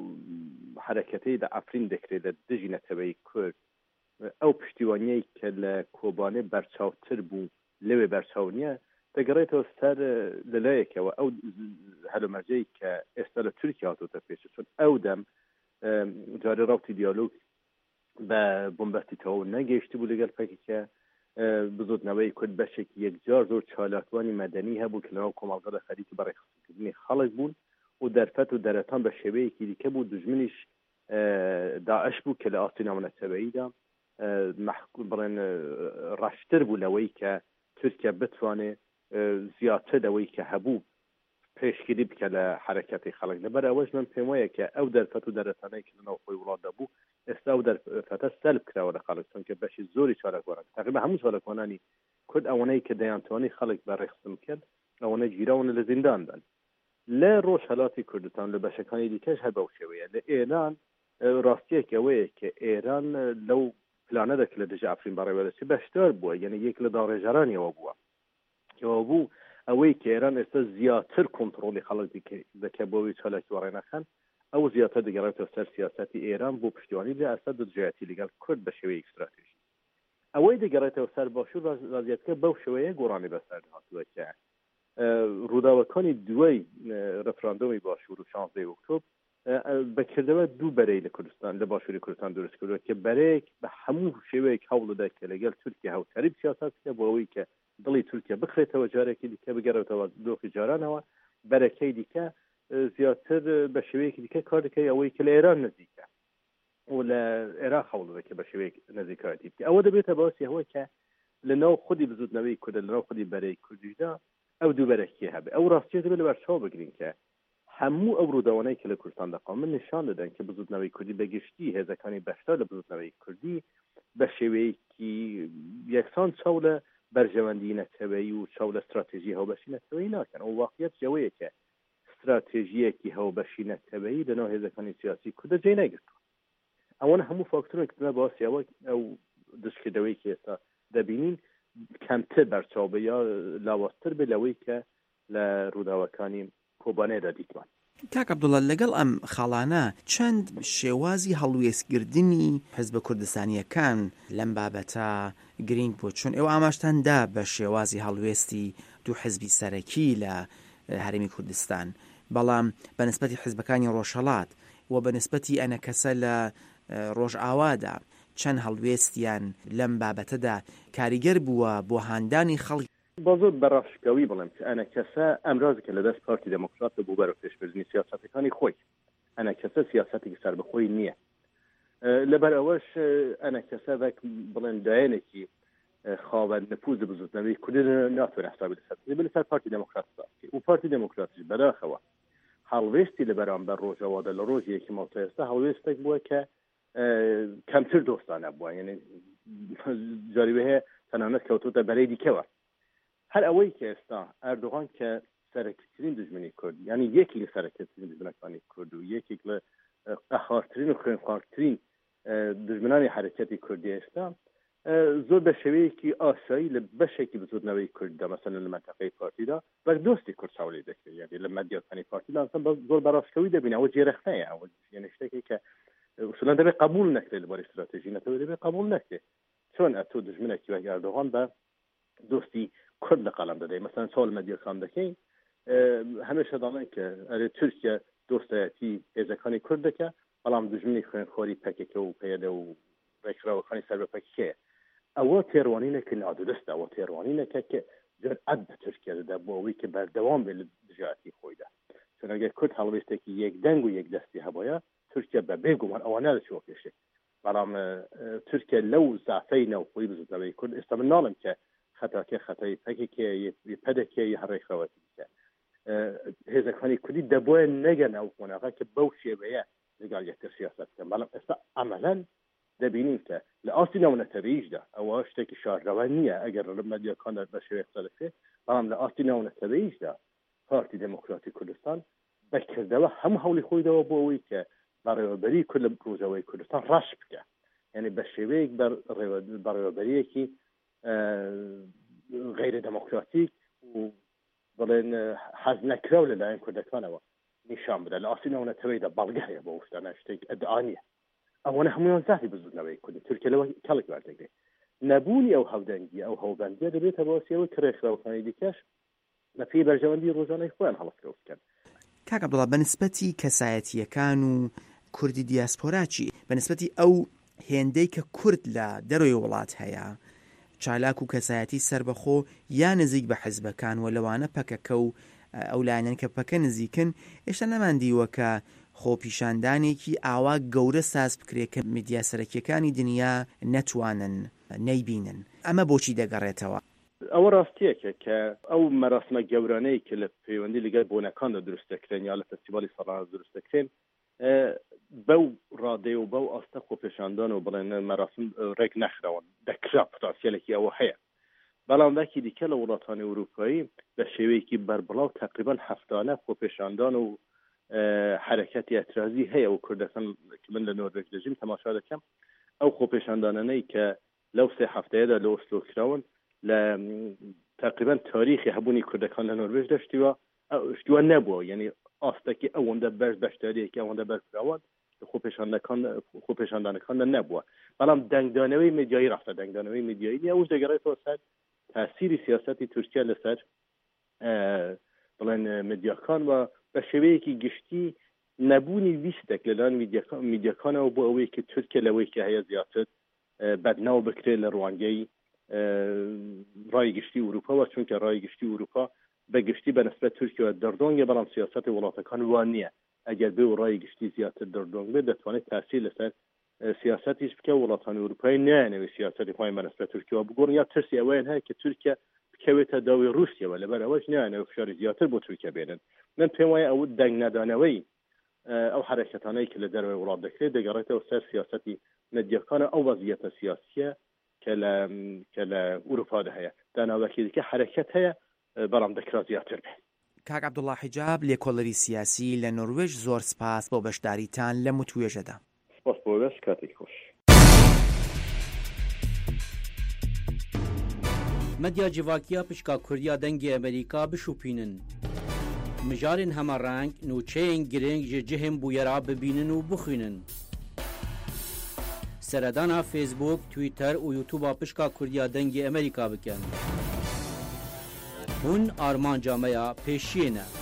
S9: حرەکەتەی لە عەفرین دەکرێت لە دژی نەتەبەی کورد ئەو پشتیوانیەی کە لە کۆبانێ بەرچاوتر بوو لەوێ بەرچاو نییە دەگەڕێتەوە سەر لەلایەکەوە ئەو هەلومەرجەی کە ئێستا لە تورکیا هاتووەتە پێش چون ئەو دەم جارێ ڕاوتی دیالۆگ بە بۆمبەستیتەوە نەگەیشتی بوو لەگەڵ پەکێکە بزودنەوەی کورد بەشێکی یەکجار زۆر چالاکوانی مەدەنی هەبوو کە لەناو کۆمەڵگەدا خەریکی بەڕێخستکردنی خەڵک بوون و دەرفەت و دەرەتان بە شێوەیەکی دیکە بوو دژمنیش داعش بوو کە لە ئاستی ناونەتەبەییدا محکوم بڵێن ڕاشتر بوو لەوەی کە تورکیا بتوانێت زیاتر لەوەی کە هەبوو پێشگیری بکە لە حرەکەتی خەڵک. لەبەر ئەوەش من پێم وایە کە ئەو دەرفەت و دەرەتانەی کە لەناو خۆی وڵاتدا بوو ئێستا ئەو دەرفەتە سەلب کراوە لە خەڵک چونکە بەشی زۆری چالاکوانان تقریبا هەموو چالاکوانانی کورد ئەوەنەی کە دەیانتوانی خەڵک بەڕێخستن کرد ئەوەنە گیراون لە زینداندان. لە ڕۆژهەڵاتی کوردستان لە بەشەکانی دیکەش هەر بەو شێوەیە. لە ئێران ڕاستیەک ئەوەیە کە ئێران لەو پلانەدا کە لە دژی عەفرین بەڕێوەدەچێت بەشدار بووە، یعنی یەک لە داڕێژەرانیەوە بووە کەەوە بوو ئەوەی کە ئێران ئێستا زیاتر کۆنتڕۆلی خەڵک دەکە بۆەوەی چالاکی وەڕێنەکان ئەو زیاتر دەگەڕێتەوە سەر سیاسەتی ئێران بۆ پشتیوانی لە ئەستا دژایەتی لەگەڵ کورد بە شێوەیەک استراتێژی. ئەوەی دەگەڕێتەوە سەر باشوور وەزعیەتەکە بەو شێوەیە گۆڕانی بەسەر هاتووە کە ڕووداوەکانی دوای ڕەفراندۆمی باشوور و شانزدەی ئۆکتۆبر بەکردەوە دوو بەرەی لە کوردستان لە باشووری کوردستان دروست کردووە کە بەرەیەک بە هەموو شێوەیەک هەوڵدەدا کە لەگەڵ تورکیا هاوکاری سیاست بکە بۆ ئەوەی کە دڵی تورکیا بخرێتەوە جارێکی دیکە بگەڕێتەوە دۆخی جارانەوە. بەرەکەی دیکە زیاتر بە شێوەیەکی دیکە کار دەکەی ئەوەی کە لە ئێران نزیکە و لە عێراق هەوڵ دەکە بە شێوەیەک نزیکایەتی بکە ئەوە دەبێتە باسی ئەوەی کە لە ناو خودی بزودنەوەی کوردە لە ناو خودی بەرەی کوردیدا ئەو دووبەرەکی هەبێ ئەو ڕاستیە دەبێت لە بەرچاو بگرین کە هەموو ئەو ڕووداوانەی کە لە کوردستان دەقام من نیشان دەدەن کە بزودنەوەی کوردی بەگشتی هێزەکانی بەشدار لە بزودنەوەی کوردی بە شێوەیەکی یەکسان چاو لە بەرژەوەندی نەتەوەیی و چاو لە استراتێژی هەڵبەشی نەتەوەیی ناکەن ئەو واقعیەت جەوەیە کە استراتێژیەکی هەڵبەشی نەتەوەیی لە ناو هێزەکانی سیاسی کوردە جێ نەگرتووە ئەوەنە هەموو فاکتۆرێک کردنە باسی ئەوە ئەو دشکردەوەی کە ئێستا دەبینین کەمتر بەرچاو بە یا لاوازتر بێ لەوەی کە لە ڕووداوەکانی کۆبانەیەدا دیتمان.
S19: کاک عەبدوڵڵا لەگەڵ ئەم خاڵانە چەند شێوازی هەڵوێستگردنی حیزب کوردستانیەکان لەم بابەتە گرنگ بوو چون ئێوە ئاماژتاندا بە شێوازی هەڵوێستی دوو حیزبی سەرەکی لە هەرێمی کوردستان بەڵام بەنسبەتی حیزبەکانی ڕۆژهەڵات و بەنسبەتی ئەنە کەسە لە ڕۆژئاوادا چەند هەڵوێستیان لەم بابەتەدا کاریگەر بووە بۆ هاندانی خەڵک
S9: بە زۆر بەڕاشکەوی بڵێم کە ئەنە کەسە ئەمرازێکە لە دەست پارتی دموکرات بوو بەرەو پێشبردننی سیاسەتەکانی خۆی ئەنە کەسە سیاسەتێکی سەربەخۆی نییە لەبەر ئەوەش ئەنە کەسە بەک بڵێن دایەنێکی خاوەن نفوذ بزودنەوەی کوردی ناتوانێت حسابی لەسەر لەسەر پارتی دموکرات بکات و پارتی دموکراتیش بەداخەوە هەڵوێستی لە بەرامبەر ڕۆژەوادە لە ڕۆژی یەکی ماڵ تا ئێستا هەڵوێستێک بووە کە کەمتر دۆستانە بووە یعنی جاریبە هەیە تەنانەت کەوتوتە بەرەی دیکەوە هەر ئەوەی کە ئێستا ئەردوغان کە سەرەکیترین دژمنی کورد یعنی یەکی لە سەرەکیترین دژمنەکانی کورد و یەکێک لە قەهارترین و خوێنخوارترین دژمنانی حرەکەتی کوردی ئێستا زۆر بە شێوەیەکی ئاسایی لە بەشێکی بزودنەوەی کورددا مەسەن لە مەنتەقەی پارتیدا بەر دۆستی کورد چاوەڵی دەکرێت یعنی لە مەدیاکانی پارتیدا زۆر بەڕاستکەوی دەبین ئەوە جێرەخنەیە ئەوە یعنی شتێکی کە ئوسولاً دەبێت قبول نەکرێت لەبەر استراتێژی نەتەوەی دەبێت قبول نەکرێت چۆن ئەتۆ دژمنێکی وەک ئەردوغان بە دۆستی کورد لە قەڵام دەدەی مەسەن چاڵ مەدیاکان دەکەین هەمیشە دەڵێن کە ئەرێ تورکیا دۆستایەتی هێزەکانی کورد دەکە بەڵام دژمنی خوێنخۆری پەکێکە و پێدە و ڕێکخراوەکانی سەر بە پەکێیە ئەوە تێڕوانینێکی نادرستە ئەوە تێڕوانینەکە کە جرئەت بە تورکیا دەدا بۆ ئەوەی کە بەردەوام بێت لە دژایەتی خۆیدا چون ئەگەر کورد هەڵوێستێکی یەک دەنگ و یەک دەستی هەبایە تورکیا بە بێگومان ئەوە نادەچوە پێشێ بەڵام تورکیا لەو زافەی نەوخۆی بزودنەوەی کورد ئێستا من ناڵم کە خەتاکێ خەتای پەکێکێ پەدەکێ هەر ڕێکخراوەتی بکە هێزەکانی کوردی دەبووە نەگەن ئەو قۆناغا کە بەو شێوەیە لەگەڵ یەکتر سیاسەت بکەن بەڵام ئێستا ئەمەلەن دەبینین کە لە ئاستی ناونەتەوەییشدا ئەوە شتێکی شاردەوە نییە ئەگەر لە مەدیاکاندا بە شێوەیە قسە دەکرێت بەڵام لە ئاستی ناونەتەوەییشدا پارتی دموکراتی کوردستان بەکردەوە هەموو هەوڵی خۆیدەوە بۆ ئەوەی کە بەڕێوەبەری کورد لە ڕۆژەوەی کوردستان ڕاش بکە یعنی بە شێوەیەک بەڕێوەبەریەکی غیر دموکراتیک و بڵێن حەز نەکراو لەلایەن کوردەکانەوە نیشان بدە لە ئاستی ناونەتەوەییدا بەڵگە هەیە بۆ شتانە شتێک ئەدعا نییە ئەوەنە هەمویان زافی بزودنەوەی کوردی تورکیا لەوە کەڵک وەردەگرێت نەبوونی ئەو هەودەنگی ئەو هەوبەندیە دەبێتە بۆسیەوە کە ڕێکخراوەکانی دیکەش لە پێی بەرژەوەندی ڕۆژانەی خۆیان هەڵسکەوت بکەن.
S19: کاک عەبدوڵڵا بەنسبەتی کەسایەتیەکان و کوردی دیاسپۆراچی بەنسبەتی ئەو هێندەی کە کورد لە دەرەوەی وڵات هەیە چالاک و کەسایەتی سربەخۆ یا نزیک بە حیزبەکان و لەوانە پەکەکە و ئەو لایەنن کە پەکە نزیکن ئێشتا نەماندیوە کە خۆپیشاندانێکی ئاوا گەورە ساز بکرێت کە میدیا سەرەکیەکانی دنیا نەتوانن نەیبینن ئەمە بۆچی دەگەڕێتەوە؟
S9: ئەوە ڕاستیەکە کە ئەو مەراسمە گەورانەی کە لە پەیوەندی لەگەڵ بۆنەکاندا دروست دەکرێن یا لە فستیڤالی سەڵانە دروست دەکرێن بەو ڕادێ و بەو ئاستە خۆپێشاندان و بڵێن مەراسم ڕێک نەخراون دەکرا پتانسیەلێکی ئەوە هەیە بەڵام وەکی دیکە لە وڵاتانی ئەوروپایی بە شێوەیەکی بەربڵاو تقریبا هەفتانە خۆپێشاندان و حرەکەتی ئەترازی هەیە و کوردەکان من لە نۆروێژ دەژیم تەماشا دەکەم ئەو خۆپێشاندانانەی کە لەو سێ هەفتەیەدا لە ئۆسلۆ کراون لە تقریبا تاریخی هەبوونی کوردەکان لە نۆروێژ دەشتیوە شتووە نەبووە یعنی ئاستێکی ئەوەندە بەرز بەشداریەکی ئەوەندە بەرزراوە خۆپێشاندانەکان خۆپێشاندانەکاندا نەبووە بەڵام دەنگدانەوەی میدیایی ڕاستە دەنگدانەوەی میدیایی ئەوش دەگەڕێتەوە سەر تاسیری سیاسەتی تورکیا لەسەر بڵێن میدیاکان و بە شێوەیەکی گشتی نەبوونی ویستێک لەلایەن میدیاکانەوە بۆ ئەوەی کە تورکیا لەوەی کە هەیە زیاتر بەدناو بکرێت لە ڕوانگەی ڕای گشتی ئوروپا و چونکە ڕای گشتی ئوروپا
S21: بەگشتی بەنسبەت تورکیەوە دەردۆنگە بەڵام سیاسەتی وڵاتەکان وان نییە ئەگەر بێ و ڕای گشتی زیاتر دەردۆنگ بێت دەتوانێت تاثیر لەسەر سیاسەتیش بکە وڵاتانی ئەوروپای نایانەوێت سیاسەتی خۆیان بەنسبەت تورکیەوە بگۆڕن یا ترسی ئەوەیان هەیە کە تورکیا بکەوێتە داوی رووسیەوە لەبەر ئەوەش نایانەوێت فشاری زیاتر بۆ تورکیا بێنن من پێم وایە ئەو دەنگ نەدانەوەی ئەو حرەکەتانەی کە لە دەروی وڵات دەکرێت دەگەڕێتەوە سەر سیاسەتی نەدیەکانە ئەو وەزیەتە سیاسیە کە لە کە لە ئوروپادا هەیە داناوەکی دیکە حرەکەت هەیە بەڵام دەکرا زیاتر بێت.
S19: کاک عەبدوڵڵا حیجاب لێکۆڵەری سیاسی لە نۆروێژ زۆر سپاس بۆ بەشداریتان لە متوێژەدا.
S21: سپاس بۆ بەش کاتێک خۆش.
S22: مەدیا جیڤاکیە پشکا کوردیا دەنگی ئەمریکا بشوپینن. مژارên هەمەڕەنگ نوچەیەن گرنگ ji cihên bûyera bibînin û bixwînin. Seredana Facebook, Twitter û YouTube'a pişka Kurdiya dengê Amerîka bikin. Hûn armanca me ya pêşiyê ne.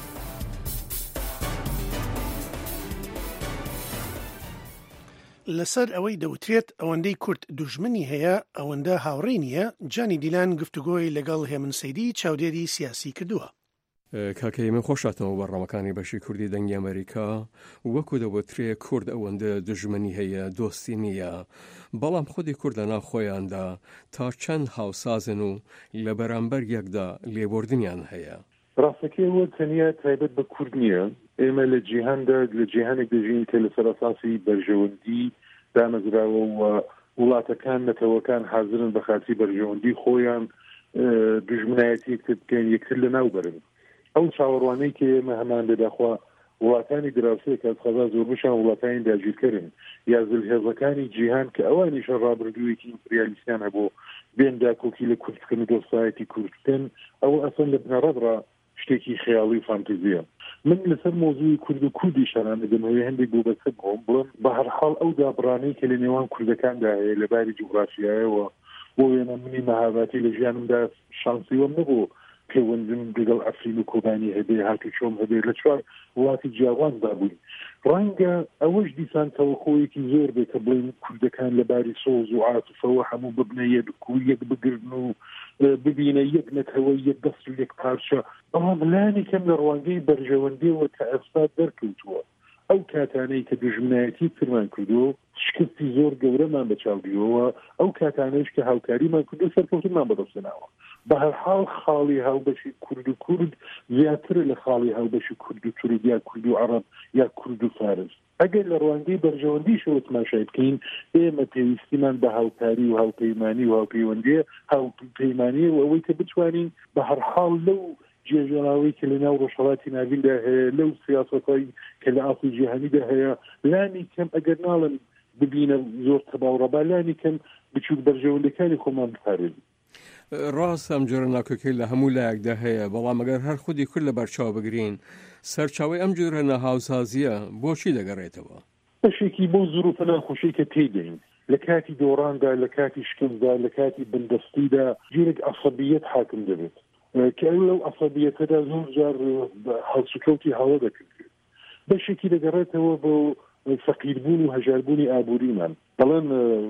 S2: لەسەر ئەوەی دەوترێت ئەوەندەی کورد دوژمنی هەیە ئەوەندە هاوڕێی نییە جانی دیلان گفتوگۆی لەگەڵ هێمن سەیدی چاودێری سیاسی کردووە.
S23: کاکەی من خۆشاتەوە بەڕامەکانی بەشی کوردی دەنگی ئەمریکا وەکو دەوترێ کورد ئەوەندە دژمنی هەیە دۆستی نییە بەڵام خودی کوردە ناخۆیاندا تا چەند هاوسازن و لە بەرامبەر یەکدا لێبوردنیان هەیە.
S9: ڕاستەکەیەوە تەنیا تایبەت بە کورد نییە ئێمە لە جیهاندا لە جیهانێک دەژین کە لە سەراساسی بەرژەوەندی دامەزراوە و وڵاتەکان نەتەوەکان حازرن بە خاتی بەرژەوەندی خۆیان دژمنایەتی یەکتر بکەن یەکتر لە ناو بەرن. ئەو چاوەڕوانەی کە ئێمە هەمان لەداخوا وڵاتانی دراوسێ کە خەزا زۆر بشان وڵاتانی داگیرکردن یا زلهێزەکانی جیهان کە ئەوانیشە ڕابردوویەکی ئیمپریالیستیان هەبوو بێن داکۆکی لە کوردکردن و دۆستایەتی کوردکردن ئەوە ئەسەن لە بنەڕەتڕا شتێکی خەیاڵی فانتزیە. من لەسەر مۆزوعی کورد و کوردی شەران دەمەوێت هەندێک بۆ بەسەر بۆم بڵم بە هەر حاڵ ئەو دابڕانەی کە لە نێوان کوردەکاندا هەیە لەباری جوغرافیایەوە بۆ وێنە منی مەهاباتی لە ژیانمدا شانسیوەم نەبوو پەیوەندیم لەگەڵ ئەفرین و کۆبانی هەبێ هاتی چۆم هەبێ لە چوار وڵاتی جیاوازدا بووین. ڕەنگە ئەوەش دیسان تەوەخۆیەکی زۆر بێت کە بڵین کوردەکان لەباری سۆز و عاتفەوە هەموو ببنە یەک و یەک بگرن و ببینە یەک نەتەوە یەک دەست و یەک پارچە بەڵام لانی کەم لە ڕوانگەی بەرژەوەندیەوە کە ئەستا دەرکەوتووە ئەو کاتانەی کە دژمنایەتی فرمان کردو شکستی زۆر گەورەمان بەچاودیەوە ئەو کاتانەیش کە هاوکاریمان کردو سەرکەوتنمان بەدەستناوە. بە هەر حاڵ خاڵی هاوبەشی کورد و کورد زیاتر لە خاڵی هاوبەشی کورد و تورک یا کورد و عەرەب یا کورد و فارس. ئەگەر لە ڕوانگەی بەرژەوەندیشەوە تماشای بکەین ئێمە پێویستیمان بە هاوکاری و هاوپەیمانی و هاوپەیوەندیە هاوپەیمانیە و ئەوەی کە بتوانین بە هەر حاڵ لەو جێژەڵاوی کە لە ناو ڕۆژهەڵاتی ناویندا هەیە لەو سیاسەتایی کە لە ئاسوی جیهانیدا هەیە لانی کەم ئەگەر ناڵن ببینە زۆر تەباوڕەبا لانی کەم بچووک بەرژەوەندەکانی خۆمان بپارێزین.
S23: ڕاست ئەم جۆرە ناکۆکەی لە هەموو لایەکدا هەیە بەڵام ئەگەر هەر خودی کورد لە بەرچاو بگرین سەرچاوی ئەم جۆرە نەهاوسازیە بۆچی دەگەڕێتەوە؟
S9: بەشێکی بۆ زوروفە ناخۆشەی کە تێدەین لە کاتی دۆڕاندا لە کاتی شکنجدا لە کاتی بندەستیدا جێرێک عەسەبیەت حاکم دەبێت کە ئەو لەو عەسەبیەتەدا زۆر جار هەڵسوکەوتی هەڵە دەکرد بەشێکی دەگەڕێتەوە بۆ فەقیربوون و هەژاربوونی ئابووریمان بەڵێن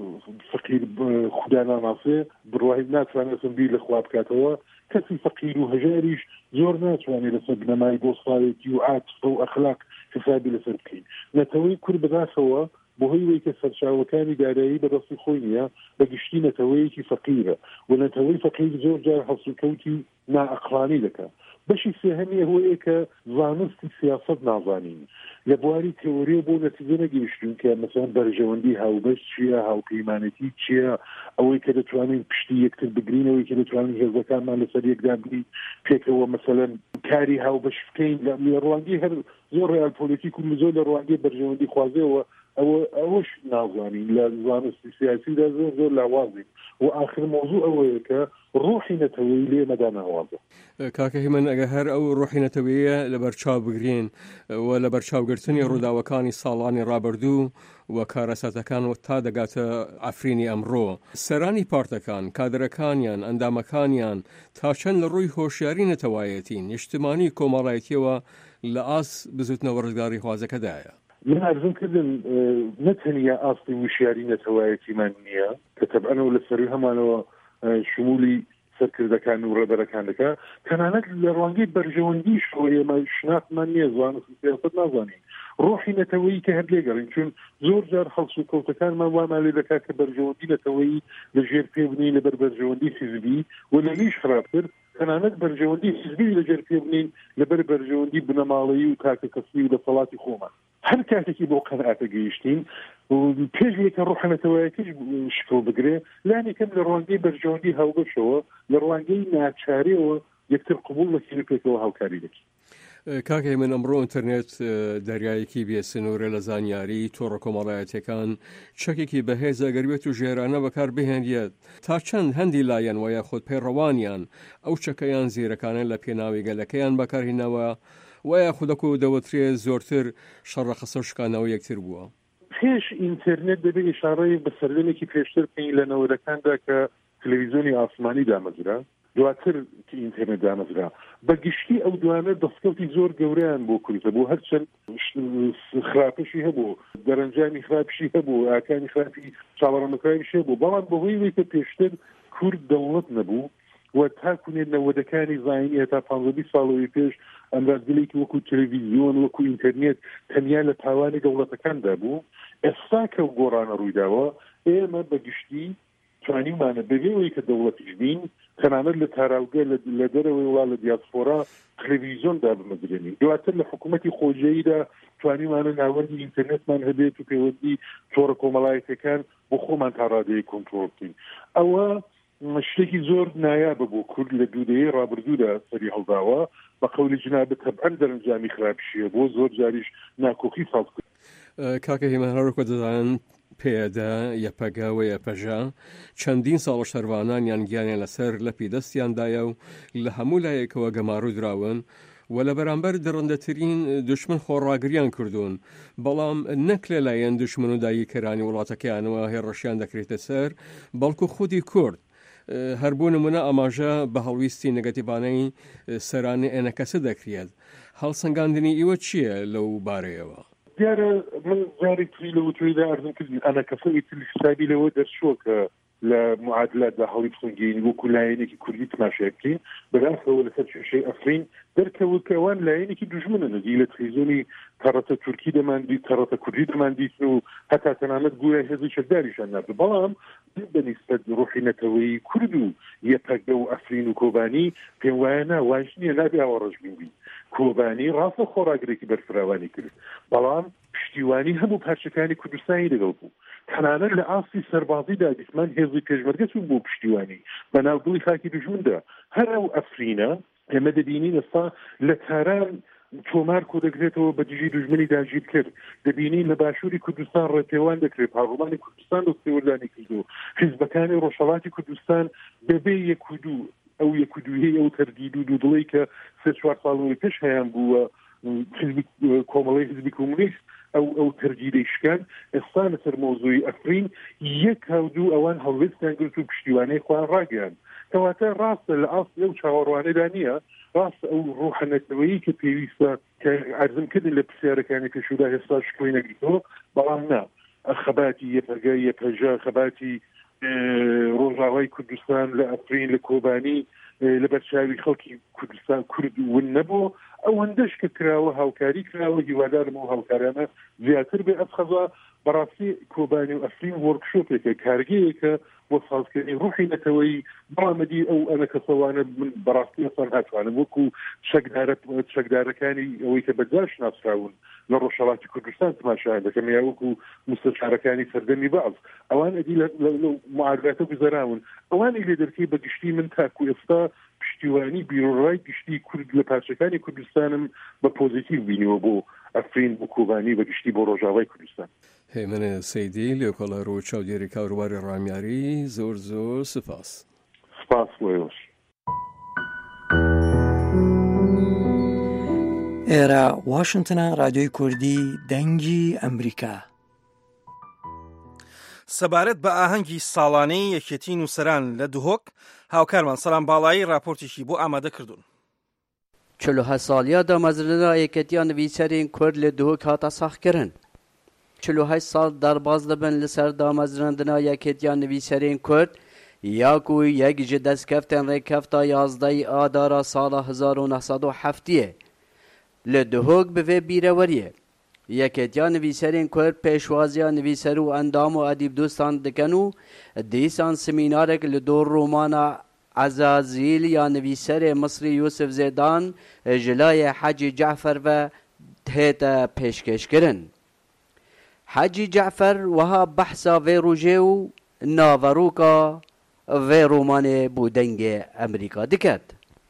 S9: فەقیر خوداناناسێ بڕواهی ناتوانێتم بیر لە خوا بکاتەوە کەسی فەقیر و هەژاریش زۆر ناتوانێت لەسەر بنەمای دۆستایەتی و عاتفە و ئەخلاق حسابی لەسەر بکەین. نەتەوەی کورد بەداخەوە بۆ هۆی وەی کە سەرچاوەکانی دارایی بەدەستی خۆی نییە بەگشتی نەتەوەیەکی فەقیرە و نەتەوەی فەقیر زۆر جار هەڵسوکەوتی نائەقلانی دەکات. بەشی سێهەمیە هۆیە کە زانستی سیاست نازانین لە بواری تێۆریە بۆ نەتیجە نەگەیشتین کە مەسەڵەن بەرژەوەندی هاوبەش چییە هاوپەیمانەتی چییە ئەوەی کە دەتوانین پشتی یەکتر بگرینەوەی کە دەتوانین هێزەکانمان لەسەر یەکدا بگرین پێکەوە مەسەڵەن کاری هاوبەش بکەین لە ڕوانگەی هەر زۆر ڕێال پۆلیتیک و زۆر لە ڕوانگەی بەرژەوەندی خوازەوە ئەوە ئەوەش نازانین لە زانستی سیاسیدا زۆر زۆر لاوازین و آخر مۆزوع ئەوەیە کە ڕۆحی نەتەوەی لێ مەدا ناوازە.
S23: کاکە هیمەن ئەگە هەر ئەو ڕۆحی نەتەوەیە لە بەرچاو بگرین و لە بەرچاوگرتنی ڕووداوەکانی ساڵانی ڕابردوو و کارەساتەکان و تا دەگاتە ئەفرینی ئەمڕۆ سەرانی پارتەکان کادرەکانیان ئەندامەکانیان تا چەند لە ڕووی هۆشیاری نەتەوایەتی نیشتمانی کۆمەڵایەتیەوە لە ئاس بزوتنەوە ڕزگاری خوازەکەدایە.
S9: من ئارزوم کردم نەتەنیا ئاستی وشیاری نەتەوایەتیمان نییە کە تەبعەنەوە لە سەروی هەمانەوە شمولی
S1: سەرکردەکان و ڕێبەرەکان دەکات تەنانەت لە ڕوانگەی بەرژەوەندیش ئێمە شناقمان نییە زوان سیاست نازانین ڕۆحی نەتەوەیی کە هەر لێگەڕین چون زۆر جار هەڵس و کەوتەکانمان وامان لێ دەکات کە بەرژەوەندی نەتەوەیی لە ژێر پێبنین لەبەر بەرژەوەندی حیزبی و لەویش خراپتر تەنانەت بەرژەوەندی حیزبی لەژێر پێبنین لەبەر بەرژەوەندی بنەماڵەیی و تاکە کەسی و دەسەڵاتی خۆمان هەر کاتێکی بۆ قەنەعاتە گەیشتین پێش لێکە ڕوحەنەتەوەیەکەش شکڵ بگرێ لان یەکەم لە ڕوانگەی بەرژەوەندی هاوبەشەوە لە ڕوانگەی ناچارەوە یەکتر قبول دەکەین و پێکەوە هاوکاری دەکەین.
S23: کاکەی من ئەمڕۆ ئینتەرنێت دەریایەکی بێسنوورە لە زانیاری تۆڕە کۆمەڵایەتەکان چەکێکی بەهێز ئەگەروێت و ژێرانە بەکار بهێنرێت تا چەند هەندی لایەن وایە خۆت پەیڕەوانیان ئەو چەکەیان زیرەکانە لە پێناوی گەلەکەیان بەکارهێنەوە وایە خودەکو و دەوترێت زۆرتر شەڕە قسە و شکانەوە یەکتر بووە.
S1: پێش ئینتەرنێت دەبێت ئشارەی بە سەردەمێکی پێشتر بکەین لە نەوەدەکاندا کە تەلەڤیزیۆنی ئاسمانی دامەزرا دواتر کە ئینتەرنێت دامەزرا بەگشتی ئەو دوانە دەستکەوتی زۆر گەورەیان بۆ کورتە بۆ هەرچەند خراپشی هەبوو دەرەنجامی خراپشی هەبوو ئاکانی خراپی چاوەڕەمەکراویش هەبوو بەڵام بەهۆی وەی کە پێشتر کورد دەوڵەت نەبوو و تاکوونێ نەوەدەکانی زاینی هەتا پانزە ساڵەوەی پێش ئەمرازگەلێکی وەکو تەلەڤیزیۆن وەکو ئینتەرنێت تەنیا لە تاوانی دەوڵەتەکاندا بوو ئێستا کە گۆڕانە ڕوویداوە ئێمە بەگشتی توانیمانە بەوێەوەی کە دەوڵەتیش بین تەنانەت لە تاراوگە لە دەرەوەی وڵا لە دیاسپۆرا تەلەڤیزیۆندا بمەگرێنین دواتر لە حکوومەتی خۆجەییدا توانیمانە ناوەندی ئینتەرنێتمان هەبێت و پەیوەندی تۆڕە کۆمەڵایەتەکان بۆ خۆمان تا ڕادەیە کۆنتڕۆڵ بکەین ئەوە شتێکی زۆر نایابە بۆ کورد لە دوودەیە ڕابردوودا سەری هەڵداوە بە قەولی جنابەت تەبعەن دەرەنجامی خراپشیە بۆ زۆر جاریش ناکۆکی ساڵ کرد.
S23: کاکە هیمان هەروەکو دەزانن پێدا یەپەگا و یەپەژە چەندین ساڵە شەروانانیان گیانیان لەسەر لەپی دەستیاندایە و لە هەموو لایەکەوە گەماڕوو دراون و لە بەرامبەر درڕندەترین دوشمن خۆڕاگریان کردوون بەڵام نەک لەلایەن دوشمن و داییکەرانی وڵاتەکەیانەوە هێڕەشیان دەکرێتە سەر بەڵکو خودی کورد هەربوو نمونە ئەماژە بە هەڵویستی نەگەتیڤانەی سەرانی ئێنەکەسە دەکرێت هەڵسەنگاندنی ئیوە چییە لەو بارەیەوە؟
S1: دیارە من جاری توی لە وتویدا ئەرزم کردین ئەنەکەسەی تلیشتابی لەوە دەرچووە کە لە معادلاتدا هەڵی بسەنگین وەکو لایەنێکی کوردی تماشای بکەین بەداخەوە لەسەر کێشەی ئەفرین دەرکەوت کە ئەوان لایەنێکی دوژمنە نەدی لە تەلەڤیزیۆنی تەڕەتە تورکی دەماندی تەڕەتە کوردی دەماندیتن و هەتا تەنانەت گوێ هێزی شەرداریشان نابێت بەڵام بەنسبەت ڕوحی نەتەوەیی کورد و یەپەگە و ئەفرین و کۆبانی پێم وایە نا واژ نییە نابێ ئەوە ڕەشبین بین کۆبانی ڕاستە خۆراگرێکی بەرفراوانی کرد بەڵام پشتیوانی هەموو پارچەکانی کوردستانی لەگەڵ بوو تەنانەت لە ئاستی سەربازیدا دیسمان هێزی پێشمەرگەچوون بۆ پشتیوانی بەناو دڵی خاکی دوژمندا هەر ئەو ئەفرینە ئێمە دەبینین ئێستا لە تاران تۆمار کۆ دەکرێتەوە بە دژی دوژمنی داژیر کرد دەبینین لە باشووری کوردستان ڕێپێوان دەکرێت پاڕڵمانی کوردستان دەستێوەردانی کردو حیزبەکانی ڕۆژهەڵاتی کوردستان بەبێ یەک و دوو ئەو یەک و دووهەیە ئەو تەردید و دوودڵی کە سێ چوار ساڵەوەی پێش هەیان بووە کۆمەڵی حیزبی کۆمونیست ئەو ئەو تەرجیدەی شکان ئێستا لەسەر مۆزوعی ئەفرین یەک هاودوو ئەوان هەڵوێستیان گرت و پشتیوانەی خۆیان ڕاگەیان کەواتە ڕاستە لە ئاست لەو چاوەڕوانەدا نییە ڕاستە ئەو ڕوحەنەتەوەیی کە پێویستە کە ئەرزم کردن لە پرسیارەکانی پێشودا هێستا شکۆی نەگریتەوە بەڵام نا خەباتی یەپەگە یەپەژە خەباتی ڕۆژاوای کوردستان لە ئەفرین لە کۆبانی لە بەرچاوی خەڵکی کوردستان کورد ون نەبوو ئەوەندەش کە کراوە هاوکاری کراوە هیوادارم و هاوکارانە زیاتر بێ ئەفخەزا بەڕاستی کۆبانی و ئەفرین وەرکشۆپێکە کارگەیەکە بۆ سازکردنی ڕوحی نەتەوەیی بەڵامەدی ئەو ئەنەکەسەوانە من بەڕاستی ئەسان هاتوانم وەکو چەکدارەکانی ئەوەی کە بەجاش ناسراون لە ڕۆژهەڵاتی کوردستان تماشایان دەکەم یا وەکو مستەشارەکانی سەردەمی باز ئەوان ئەدی لە معادلاتە گوزەراون ئەوانی لێ دەرکەی بەگشتی من تاکو ئێستا پشتیوانی بیرۆڕای گشتی کورد لە پارچەکانی کوردستانم بە پۆزیتیو بینیوە بۆ ئەفرین بۆ کۆبانی بەگشتی بۆ ڕۆژاوای کوردستان.
S23: هێمنە سەیدی لێکۆڵە ڕۆ چاودێری کاروباری ڕامیاری زۆر زۆر سپاس.
S1: سپاس وێوەش.
S5: ئێرە واشنگتنە رادیۆی کوردی دەنگی ئەمریکا.
S3: سەبارەت بە ئاهەنگی ساڵانەی یەکێتی نووسەران لە دوهۆک هاوکارمان سەلام باڵایی راپۆرتێکی بۆ ئامادە کردوون.
S22: چلو هە ساڵیا دامەزرێنە یەکێتیان نوویسەرین کورد لە دوهۆک هاتە ساختکردن. چلو هەشت ساڵ دەرباز دەبن لەسەر دامەزرێندنا یەکێتیان نوویسەرین کورد
S6: یاکو یک جی دستکفتن ریکفتا یازده آدارا سال هزار و نهصد و هفتیه لدهوگ به بیروریه یکیتیا نویسرین کرد پیشوازیا نویسر و اندام و ادیب دوستان دکنو دیسان سمینارک لدور رومانا عزازیل یا نویسر مصری یوسف زیدان جلای حجی جعفر و تهیتا پیشکش کرن. حجی جعفر وها بحثا وی روژه و ناوروکا وی رومان بودنگ امریکا دکت.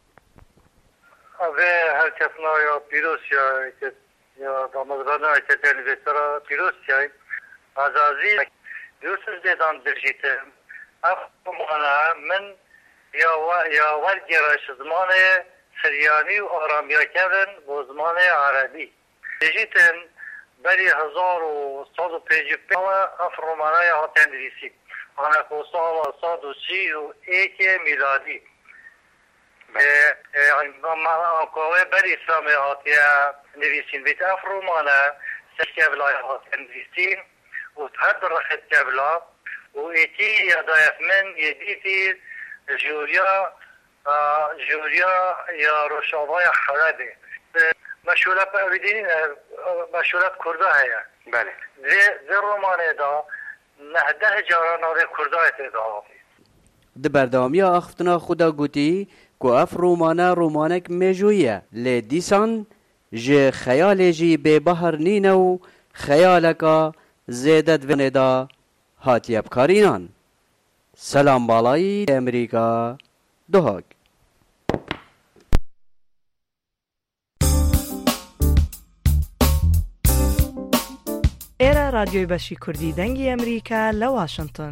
S8: وی هر کسنا یا پیروز یا یا دامادرانا که تلویزیون پیروز یا عزازیل یوسف زیدان درجیته افهمانا من یا یا ورگرش زمان سریانی و آرامیا کردن و زمان عربی دیجیتن بری هزار و صد و پیجی پیما افرومانای هاتن نویسی آنها کو سال صد و سی و ایک میلادی کوه بری اسلامی هاتیا نویسین بیت افرومانا سکه بلای هاتن نویسین و هر درخت کبلا و ایتی یادایف من یدیتی جوریا جوریا یا روشابای خلبه مشهورت اویدین مشهورت کرده هیا
S10: بله
S8: زی رومانه دا نهده جاران آده کرده اتدا
S6: ده بردامی اختنا خدا گوتی که اف رومانه رومانک میجویه لی دیسان جه خیال جی به بحر نینو خیالکا زیدت و ندا هاتیب کارینان. سلام بالای امریکا دهاگ
S24: ئێرە رادیۆی بەشی کوردی دەنگی ئەمریکا لە واشنگتن.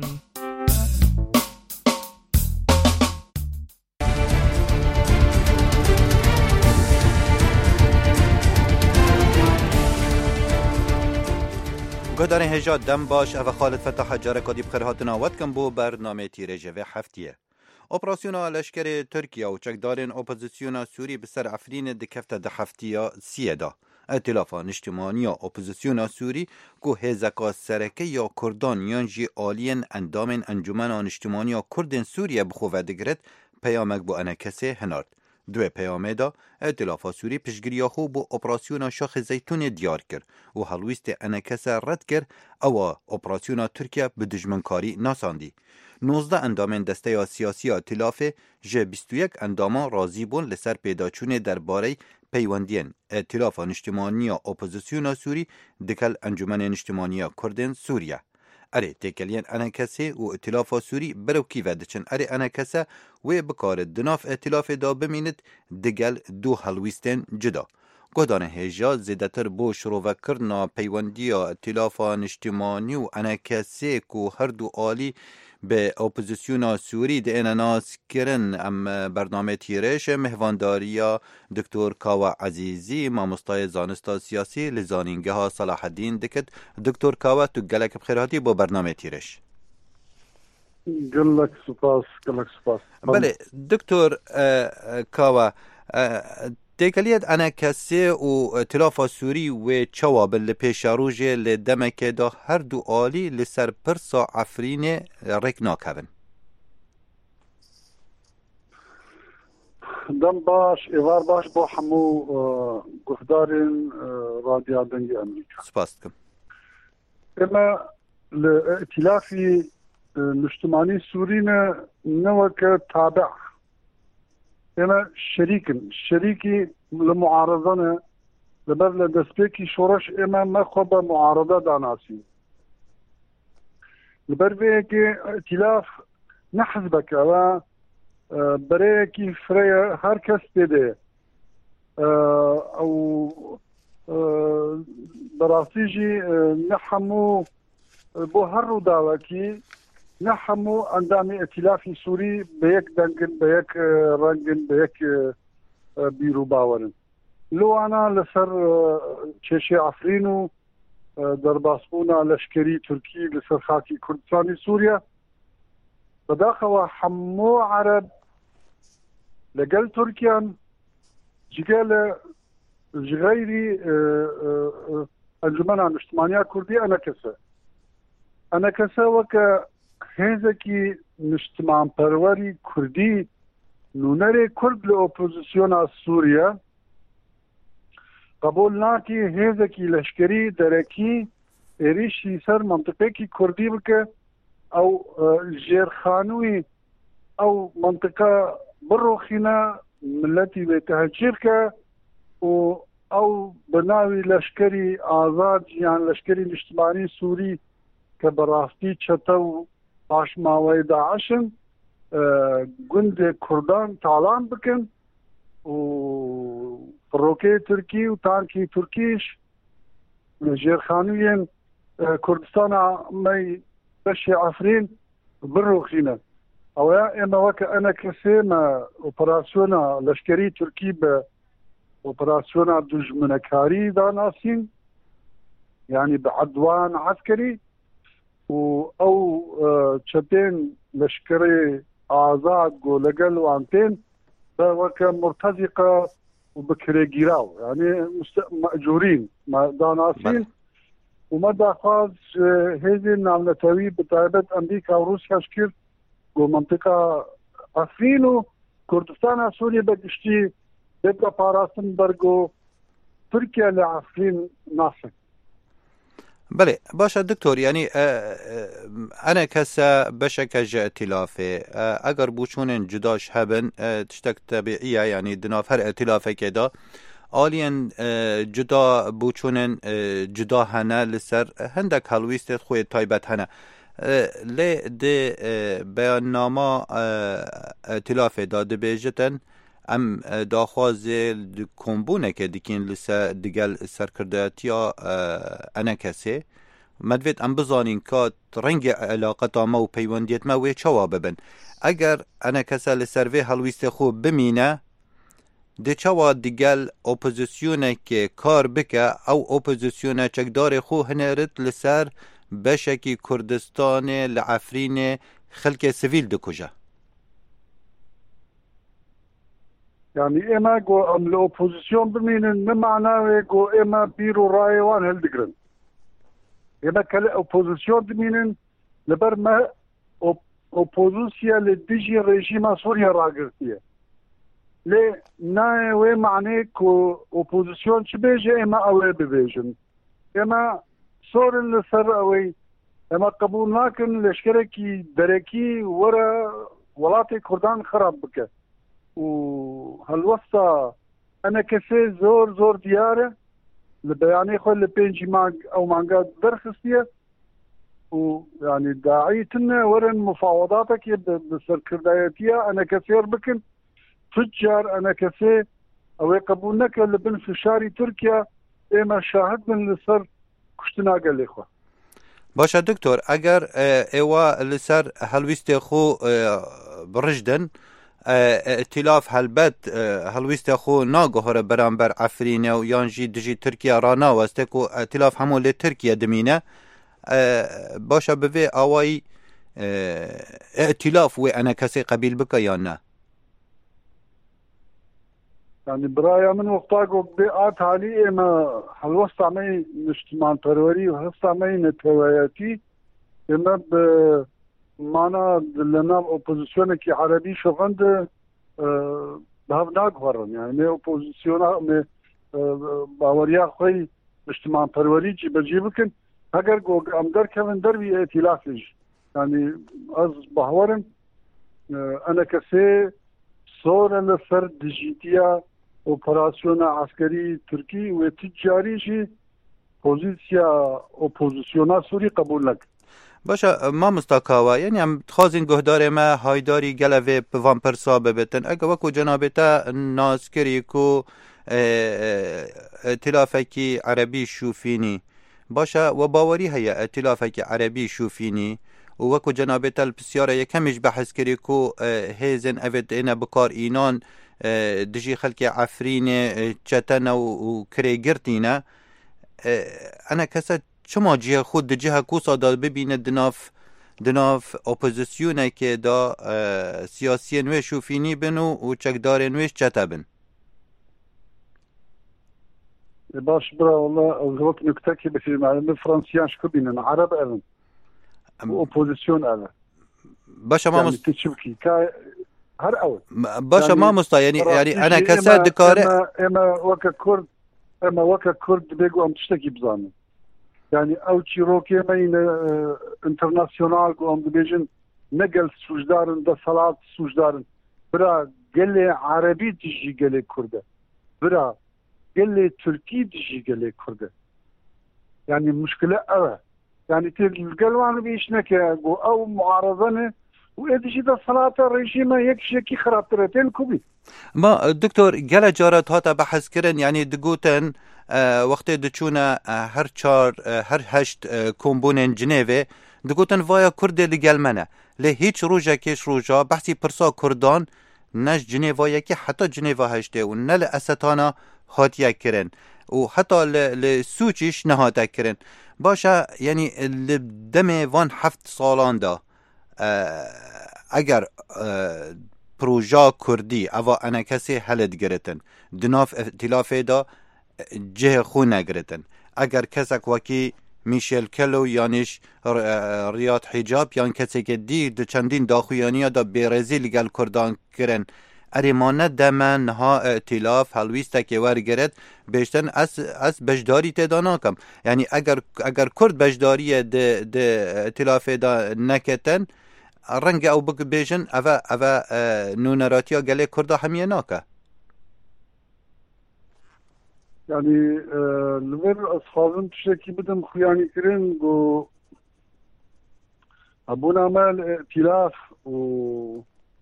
S25: گهدار هجا دم باش او خالد فتح جاره کدی بخیر هاتنا ود کن بو برنامه تیره و هفتیه. اپراسیون لشکر ترکیه و چکدارین اپوزیسیون سوری بسر افرین دکفت ده هفتیه سیه دا. ائتلاف اجتماعی اپوزیسیون سوری کو هزکا سرکه یا کردان یانجی آلین اندام انجمن اجتماعی کردن سوریه بخواه دگرد پیامک بو انکسه هنارد. دوی پیامه دا ائتلاف سوری پشگیری خو بو اپراسیون شاخ زیتون دیار کرد و هلویست انکسه رد کرد او اپراسیون ترکیه به دجمنکاری ناساندی. نوزده اندامن دسته سیاسی ائتلاف جه بیست و یک انداما راضی بون لسر پیداچون درباره پیوندین ائتلاف اجتماعی اپوزیسیون سوری دکل انجمن اجتماعی کردن سوریه. اره تکلین انکسه و ائتلاف سوری برو کی ودچن اره انکسه و بکار دناف ائتلاف دا بمیند دگل دو هلویستن جدا. گهدان هجا زیدتر بو شروع کرنا پیوندی ائتلاف اجتماعی و انکسه کو هر دو آلی به اپوزیسیون سوری ده اناناس کرن ام برنامه تیرش مهوانداریا دکتر کاوا عزیزی مامستای زانستا سیاسی لزانینگه ها صلاح الدین دکت. دکتر کاوا تو گلک بخیراتی با برنامه تیرش.
S26: گلک سپاس گلک سپاس.
S25: بله دکتر کاوا تکلیت انا کسی و ائتلاف سوری و چواب لپیشاروج لدمک دا هر دو آلی لسر پرسا عفرین رکنا کبن.
S26: دم باش ایوار باش با همو گهدارین رادیو دنگی امریکا.
S25: سپاس کم.
S26: اما لائتلافی اجتماعی سوری نوک تابع انا شريكا شريكي لمعارضنا لبر دسبيكي شورش اما ما خب معارضه داناسي لبر بيكي ائتلاف نحزبك على بريكي فريا هركس بيدي او براسيجي نحمو بوهرو داوكي نحمو اندامي ائتلافي سوري بيك دنگن بيك رنگن بيك بيرو باورن لو انا لسر چشي عفرينو درباسبونا لشكري تركي لسر خاكي كردستاني سوريا بداخوا حمو عرب لقل تركيان جيقال جغيري انجمنا اجتماعية كردية انا كسا انا كسا وكا هنزكي نیشتمان پەروەری کوردی نونەرێ کورد لە ئۆپۆزیسیۆنا سووریا قبول ناکی هێزێکی لەشکری دەرەکی عێریشی سەر منطقەیەکی کوردی بکە ئەو ژێرخانووی ئەو منطقە بڕۆخینە ملەتی بێتەهەجیرکە و ئەو بەناوی لەشکری ئازاد یان لەشکری نیشتمانی سووری کە بەڕاستی چەتە و پاشماوەی داعشن گوندێک کوردان تاڵان بکەن و فڕۆکەی تورکی و تانکی تورکیش ژێرخانوویên کوردستانە مەی بەشی ئەفرین بڕۆخینە ئەوەیە ئێمە وەکە ئەنە کەسێمە ئۆپەراسیۆنە لەشکری تورکی بە ئۆپەراسیۆنە دوژمنەکاری داناسین یعنی بە عەدوان عەسکەری و ئەو چەتێن لەشکرێ ئازاد گۆ لەگەل وانتێن بە وەکە مرتەزیقە و بکرێگیراو یعنی مەئجورین داناسین ومە داخواز هێزی ناونەتەوی بەتایبەت ئەمریکا و رووسیاش کرد گۆ منطقە ئەفرین و کوردستانە سووریە بەگشتی بێتە پاراستن بەرگۆ تورکیا لە ئەفرین ناسن.
S25: بله باشە دکتۆر ینی ئەنە کەسە بەشێکە ژە ئەتیلافێ ئەگەر بچوونێن جوداش هەبن تشتێک تەبیعیە ینی دناف هەر ئەتیلافێکێدا ئالیەن جودا بچوونێن جودا هەنە لەسەر هەندێک هەڵویستێت خۆی تایبەت هەنە لێ دێ بەیاننامە ئەتیلافێدا دەبێژتن ئەم داخوازێ کۆمبوونێکە دیکین لەسەر دیگەل سەرکردایەتیا ئەنە کەسێ مەدوێت ئەم بزانین کات ڕەنگی علاقەتامە و پەیوەندیەتمە وێ چاوا ببن ئەگەر ئەنە کەسە لەسەر وێ هەڵویستێ خۆ بمینە دێ چاوا دیگەل ئۆپۆزیسیۆنێکێ کار بکە ئەو ئۆپۆزیسیۆنە چەکدارێ خۆ هەنێرت لەسەر بەشێکی کوردستانێ لە ئەفرینێ خەلکێ سڤیل دکوژە.
S26: یعنی ئێمە گۆ ئەم لە ئۆپۆزیسیۆن بمینن نەماناوێ گۆ ئێمە بیر و ڕایەوان هەلدەگرن ئێمە کە لە ئۆپۆزیسیۆن بمینن لەبەر مە ئۆپۆزیسیە لە دژی ڕێژیمە سووریا ڕاگرتیە لێ نایە وێ معنەیە کۆ ئۆپۆزیسیۆن چ بێژە ئێمە ئەوێ ببێژن ئێمە سۆرن لەسەر ئەوەی ئێمە قبول ناکەن لەشکرێکی دەرەکی وەرە وڵاتی کوردان خراپ بکە و هەلوەستا ئەنە کەسێ زۆر زۆر دیارە لە بەیانەی خۆی لە پێنجی مانگ ئەو مانگا دەرخستیە و ینی داعیتنە وەرن مفاوەداتێکی بەسەرکردایەتیە ئەنە کەسێر بکن تجار ئەنە کەسێ ئەوەی قبول نەکە لە بن فشاری تورکیا ئێمە شاهد بن لەسەر کوشتناگە لێخوا.
S25: باشە دکتۆر ئەگەر ئێوە لەسەر هەلویستێ خۆ بڕژدن ئەتیلاف هەلبەت هەڵویستە خۆ ناگەهۆرە بەرامبەر ئەفرینە و یانژی دژی تورکیا ڕناوەستێک و ئەتیلاف هەموو لێ تورکیا دمینە باشە بوێ ئاوایی ئەتیلاف وێ ئەنە کەسێ قەبیل بکە یان نە
S26: ینی برایە من وەختاگۆ بێ ئاتالی ئێمە هەڵوەستامەی نیشتمان پەروەری و هەستامەی نەتەوەیەتی ئێمە بە مانا لەناو ئۆپۆزیسیۆنێکی عەرەبی شۆغەند بەهەو ناگوەڕن یعنی ئۆپۆزیسیۆنا باوەریا خۆی نیشتمان پەروەری جێبەجێ بکەن ئەگەر ئەم دەرکەون دەروی ئێتیلافیش ینی ئەز باوەرم ئەنە کەسێ سۆرە لەسەر دژیتیە ئۆپەراسیۆنە عەسکەری تورکی وێ تجاریشی پۆزیسیە ئۆپۆزیسیۆنا سووری قبول نەکرد.
S25: باشە مامۆستاکاوە یعنی ئەم تخوازین گۆهدارێمە هایداری گەلەوێ پڤان پرسا ببێتن ئەگە وەکو جەنابێتە ناسکری و ئەتیلافێکی عەرەبی شوفینی باشە و باوەری هەیە ئەتیلافێکی عەرەبی شوفینی و وەکو جەنابێتە پرسیارە یەکەمیش بەحەزکردی و هێزن ئەوێت ئێنە بکار ئینان دژی خەلکی ئەفرینێ چەتەنە و کرێگرتینە ئەنە کەسە چما جیه خود دجه کوسا داد ببینه دناف دناف اپوزیسیونه که دا سیاسی نوی شوفینی بن و چکدار نویش چته بن
S26: باش برا والله وقت نكتكي بفي معلم فرنسيان شكو بينن عرب ألن اپوزیسیون ألن
S25: باشا ما مست...
S26: تشبكي كا هر أول
S25: باشا ما مستا يعني يعني أنا كسر دكارة
S26: إما إما وكا كرد إما وكا كرد بيجو أم تشتكي بزانه يعني أو تشيروكي مين اه انترناسيونال قوم بيجن نقل سوجدارن ده صلاة سوجدارن برا قال عربي تجي قال كردة برا قال تركي تجي قال كردة يعني المشكلة أوه يعني تلقلوان بيشنك أو معارضنه وإدشي ده صلاة الرجيم يكشكي خرابترتين كوبي
S25: ما دكتور جل جارت هاتا بحث كرن يعني دقوتن اه وقت دچونا اه هر چار اه هر هشت اه كومبونين جنيفي دقوتن وايا كرد لقل منه له هیچ روژا کش روژا بحثی پرسا کردان نش جنیوا یکی حتی جنیوا هشته و نل استانا هاتیه کرن و حتی لسوچیش نهاته کرن باشه یعنی لدم وان هفت سالان دا اگر پروژا کردی اوا انا کسی حلت گرتن دناف ائتلافه دا جه خون نگرتن اگر کسک وکی میشل کلو یانش ریاض حجاب یان کسی که دی دو چندین داخویانی دا بیرزی لگل کردان کرن اریمانه دمن ها ائتلاف هلویسته که ورگرد بیشتن از از بجداری تدانا کم یعنی اگر اگر کرد بجداری د د ائتلاف دا نکتن رنگ او بک بیشن اوا اوا نونراتیا گله کردا همیه ناکه
S26: يعني لور أصحابهم تشكي بدهم خياني كرين و أبونا مال ائتلاف و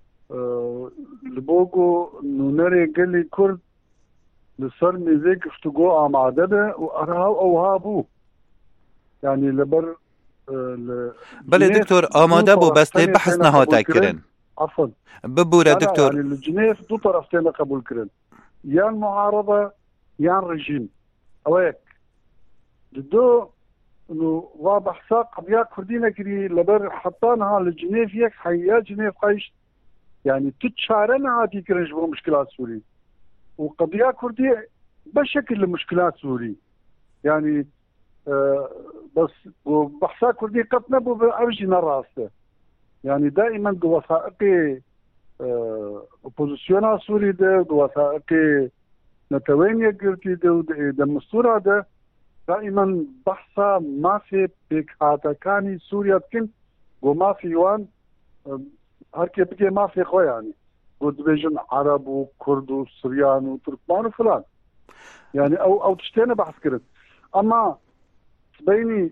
S26: لبوغو نونري قلي كرد لصار ميزيك افتقو عم عدده وأرهاو أوهابو يعني لبر
S25: بله دكتور آماده بو بس لي بحث نهاتا كرين
S26: عفوا
S25: ببورة دكتور
S26: يعني الجنيف دو طرفتين قبول كرين يا المعارضة يان رجيم اويك دو انه واضح ساق بيا كردينا كري لبر حطانها لجنيف يك حيا جنيف قايش يعني تتشارن عادي كرنج بو مشكلات سوري وقضية كردي بشكل المشكلات سوري يعني آه بس بحثا كردي قطنا بو بأرجنا راسته يعني دائما دو وثائقي آه اوبوزيسيونا سوري ده دو وثائقي نتوين يقرتي دو دمستورة ده دائما بحثا ما في بكاتا كاني سوريا تكن وما في يوان هركي بكي ما في خو يعني قد بيجن عرب وكرد وسريان وتركمان وفلان يعني او او تشتينا بحث كرت اما تبيني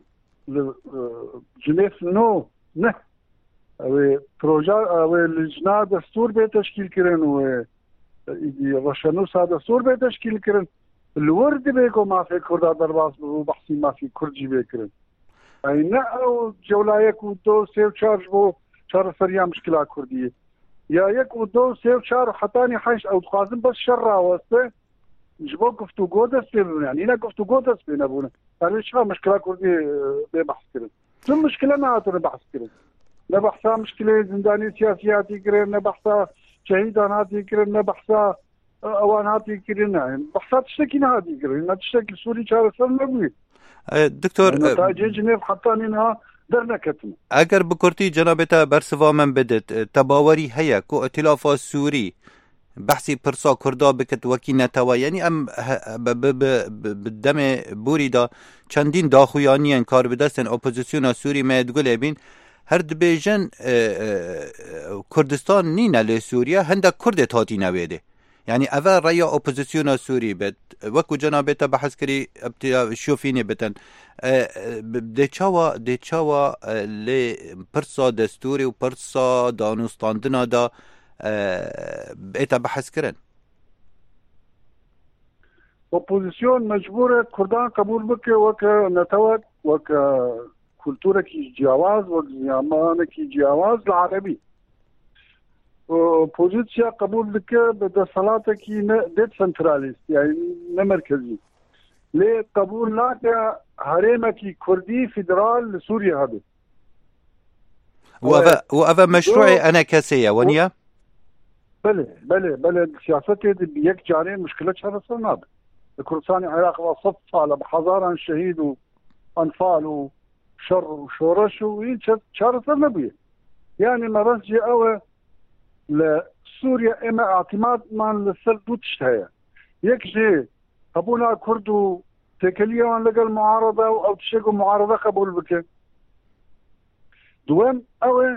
S26: جنيف نو نه او بروجا او لجنة دستور بي تشكيل كرن و روشنو ساده سور به تشکیل کردن الورد بيكو ما في كرد درباس بو بحثي ما في كرجي بكرن يعني نه او جولايك ودو سيو تشارج بو شر سريع مشكلة كردية يا يك ودو سيو تشار حتاني حيش او تخازن بس شرع واسطة جبو قفتو قودس بينا يعني انا قفتو قودس بينا بونا يعني شو مشكلة كردية ببحث كرن ثم مشكلة نهاتو نبحث كرن نبحثها مشكلة زنداني سياسياتي كرن نبحثها شهيدان هاتي كرن نبحثها اوان هاتي كرن بحثات تشتكي هاتي كرن تشتكي سوري شهر سر نبوي
S25: دكتور
S26: نتائج جنيف حطانينها درنا كتم
S25: اگر بكرتي جنابتا برسوا من بدت تباوري هيا كو ائتلاف سوري بحثي برسا كردا بكت وكينا توا يعني ام بالدم بوريدا چندين داخويانيان كار بدستن اپوزيسيون سوري ما تقول بين هر دبيجن كردستان نينا لسوريا هندا كرد تاتي نويده يعني اول رأي اپوزيسيون سوري بد وكو جنابتا بحث كري ابتدا شوفيني بتن دي چاوا دي چاوا ل پرسا دستوري و پرسا دانوستاندنا دا بقيت بحث كرن
S26: اپوزيسيون مجبورة كردان قبول بك وك نتوك وك كلتورة كي جواز وزيامان كي جواز العربي بوزيشيا قبول بك بدا صلاة كي ديت سنتراليست يعني نمركزي ليه قبول لا هريمة كي كردي فيدرال لسوريا هذا
S25: وأفا وأفا مشروعي أنا كاسية ونيا
S26: بله بله بله سياسة بيك جارين مشكلة شهر السنة كردستان العراق وصف على بحضارا شهيد وأنفال وشر وشورش وين شهر السنة بيه يعني مرجي أو لسوريا إما اعتماد من لسر دو تشتهي يكجي أبونا كردو تكلية وان لقى المعارضة أو تشيكو معارضة قبول بك دوام أو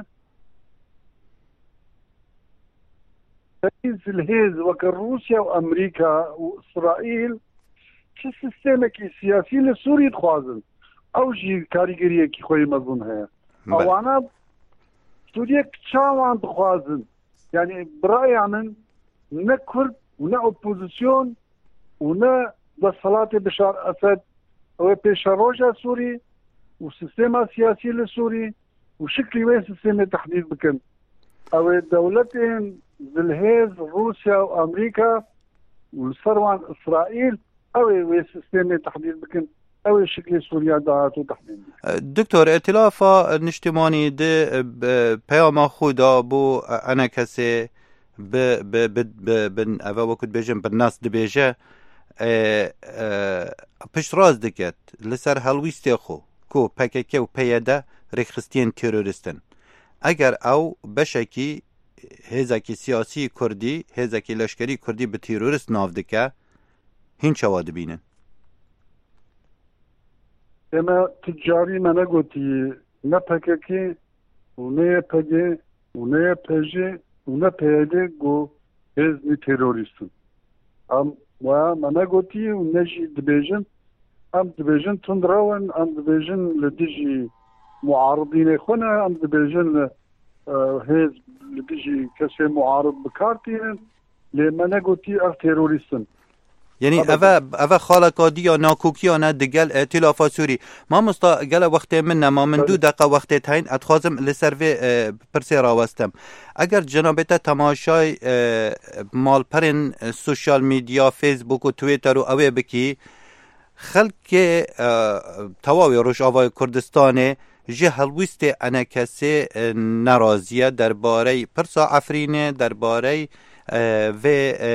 S26: الهيز وكان روسيا وأمريكا وإسرائيل شو سيستمك سياسي لسوريا تخوازن أو جي كاريجرية كي خوي مظلوم هي أو أنا سوريا كتشاوان تخوازن يعني برأيي من نا كرد ونا أوبوزيسيون ونا بصلاة بشار أسد أو بشاروجا سوري وسيستم سياسي لسوري وشكل وين سيستم تحديد بكن أو الدولتين بالهيز روسيا وأمريكا وسروان إسرائيل أو وين سيستم تحديد بكن أو شكل سوريا دعاتو تحديد
S25: دكتور ائتلاف نشتماني ده پیام خدا بو انا کسی ب ب ب بن اوه وقت بیجم بالناس دبیجه پشت راز دکت لسر هلویستی خو کو پککه و پیاده ریخستین تروریستن اگر او بشکی هزاکی سیاسی کردی هزاکی لشکری کردی به تروریست ناف دکه هین چواد بینن
S26: اما تجاری منه گوتی نه پککی و نه پگه و نه پجه و نه پیاده گو هزنی تروریستن ام و منه گوتی و نجی دبیجن ام دبیجن تندراون ام دبیجن لدیجی معارضین خونه ام دبیجن هز لدیجی کسی معارض بکارتین لی منه گوتی ار تروریستن
S25: یعنی اوه اوه خالقادی یا ناکوکی یا نه دگل ائتلاف سوری ما مستا گل وقت من ما من دو دقیقه وقت تاین اتخوازم لسروی پرسی راوستم اگر جنابت تماشای مال پرن سوشال میدیا فیسبوک و تویتر و اوه بکی خلق تواوی روش آوای کردستانه جه هلویست انا کسی نرازیه درباره پرسا عفرینه درباره و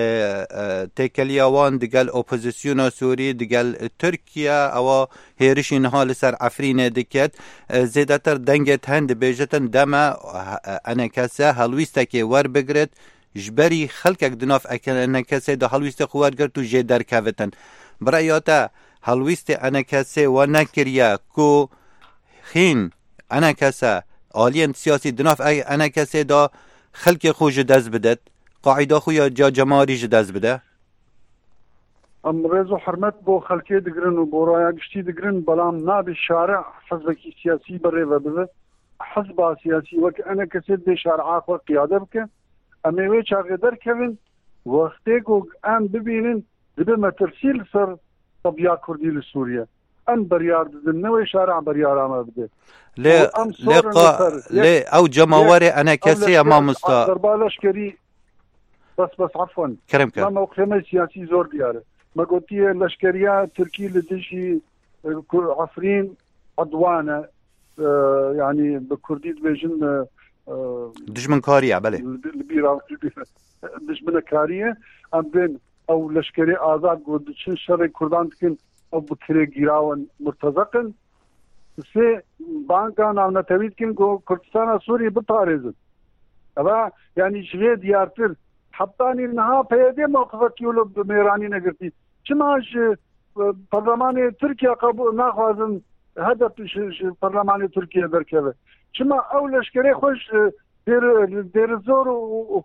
S25: تکلیوان دگل اپوزیسیون سوری دگل ترکیه او هیرش اینها لسر عفرین دکت زیادتر دنگت هند بیجتن دم انا کسه هلویسته که ور بگرد جبری خلقک دناف اکن انا کسه دا هلویسته خوار گرد تو جه در کوتن برایاتا هلویسته انا کسه و نکریه کو خین انا کسه آلین سیاسی دناف انا کسه دا خلق خوش دست بدد قاعده خویا جا جماری جداز بده
S26: ام رزو حرمت بو خلقی دگرن و بو رایا گشتی دگرن بلام ناب شارع حزبکی سیاسی بره و بده حزب سیاسی وک انا کسید به شارع خو قیاده بکن اما وی چاغه در کوین وقتی کو ام ببینن دبه مترسیل سر طبيعه كردي لسوريا ان بريار نوي شارع بريار ما بده
S25: لا لقاء لا او جماوري انا كسي امام مستا
S26: ضربه لشكري بس بس عفوا
S25: كرم
S26: ما موقفنا سياسي زور دياره ما قلتي لشكريه تركي لدشي عفرين عدوانه آه يعني بكردي بيجن آه
S25: دشمن كاريه بله
S26: البيرة دشمن كاريه ام بين او لشكري آزاد قد شن شر كردان تكن او بكري جيراون مرتزقن سي بانكان او نتويد كن كردستان سوري بطارزن ابا يعني شغي ديارتر حطاني انها بيدي موقفك يولو بميراني نقرتي شماش برلمان تركيا قبول ناخذن هدف برلمان تركيا بركبه شما او لشكري خوش دير دير زور و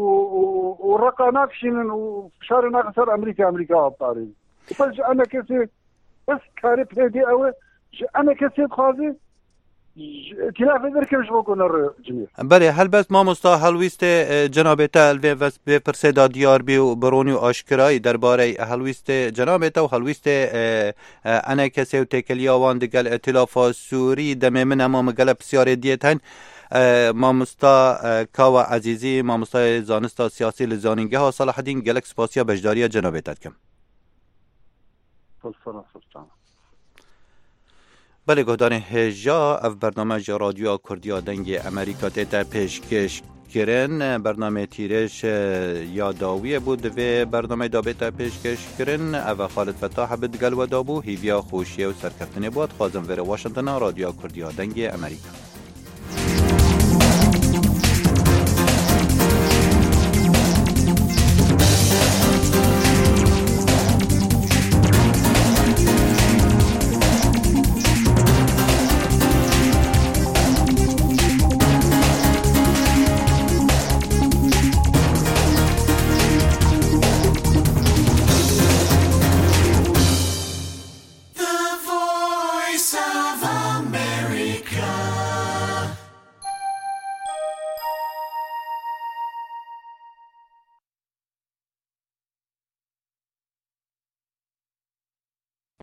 S26: ورقا ناكشين وشار ناقصر امريكا امريكا وابطاري فج انا كسي بس كارب هدي او انا كسي خازي ائتلاف ذلك مش بكون الجميع
S25: بله هل بس ما مستا هلویست جنابتا الوی وس به پرسدا دیار بی و برونی و آشکرایی درباره هلویست جنابتا و هلویست انا کسی و تکلیاوان دگل ائتلاف سوری دم من امام گل بسیار دیتن ما مستا کاوا عزیزی ما مستا زانستا سیاسی لزانینگه ها صلاح الدین گلک سپاسیا بجداری جنابتا کم بله گهدان هجا اف برنامه جا رادیو کردیا دنگ امریکا تیتا پیشکش کرن برنامه تیرش یاداویه بود و برنامه دابتا پیشکش کرن او خالد فتاح بدگل و دابو هیویا خوشیه و سرکفتنه بود خوازم ویر واشنطن رادیو کردیا دنگ امریکا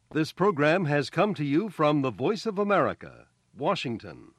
S7: This program has come to you from the Voice of America, Washington.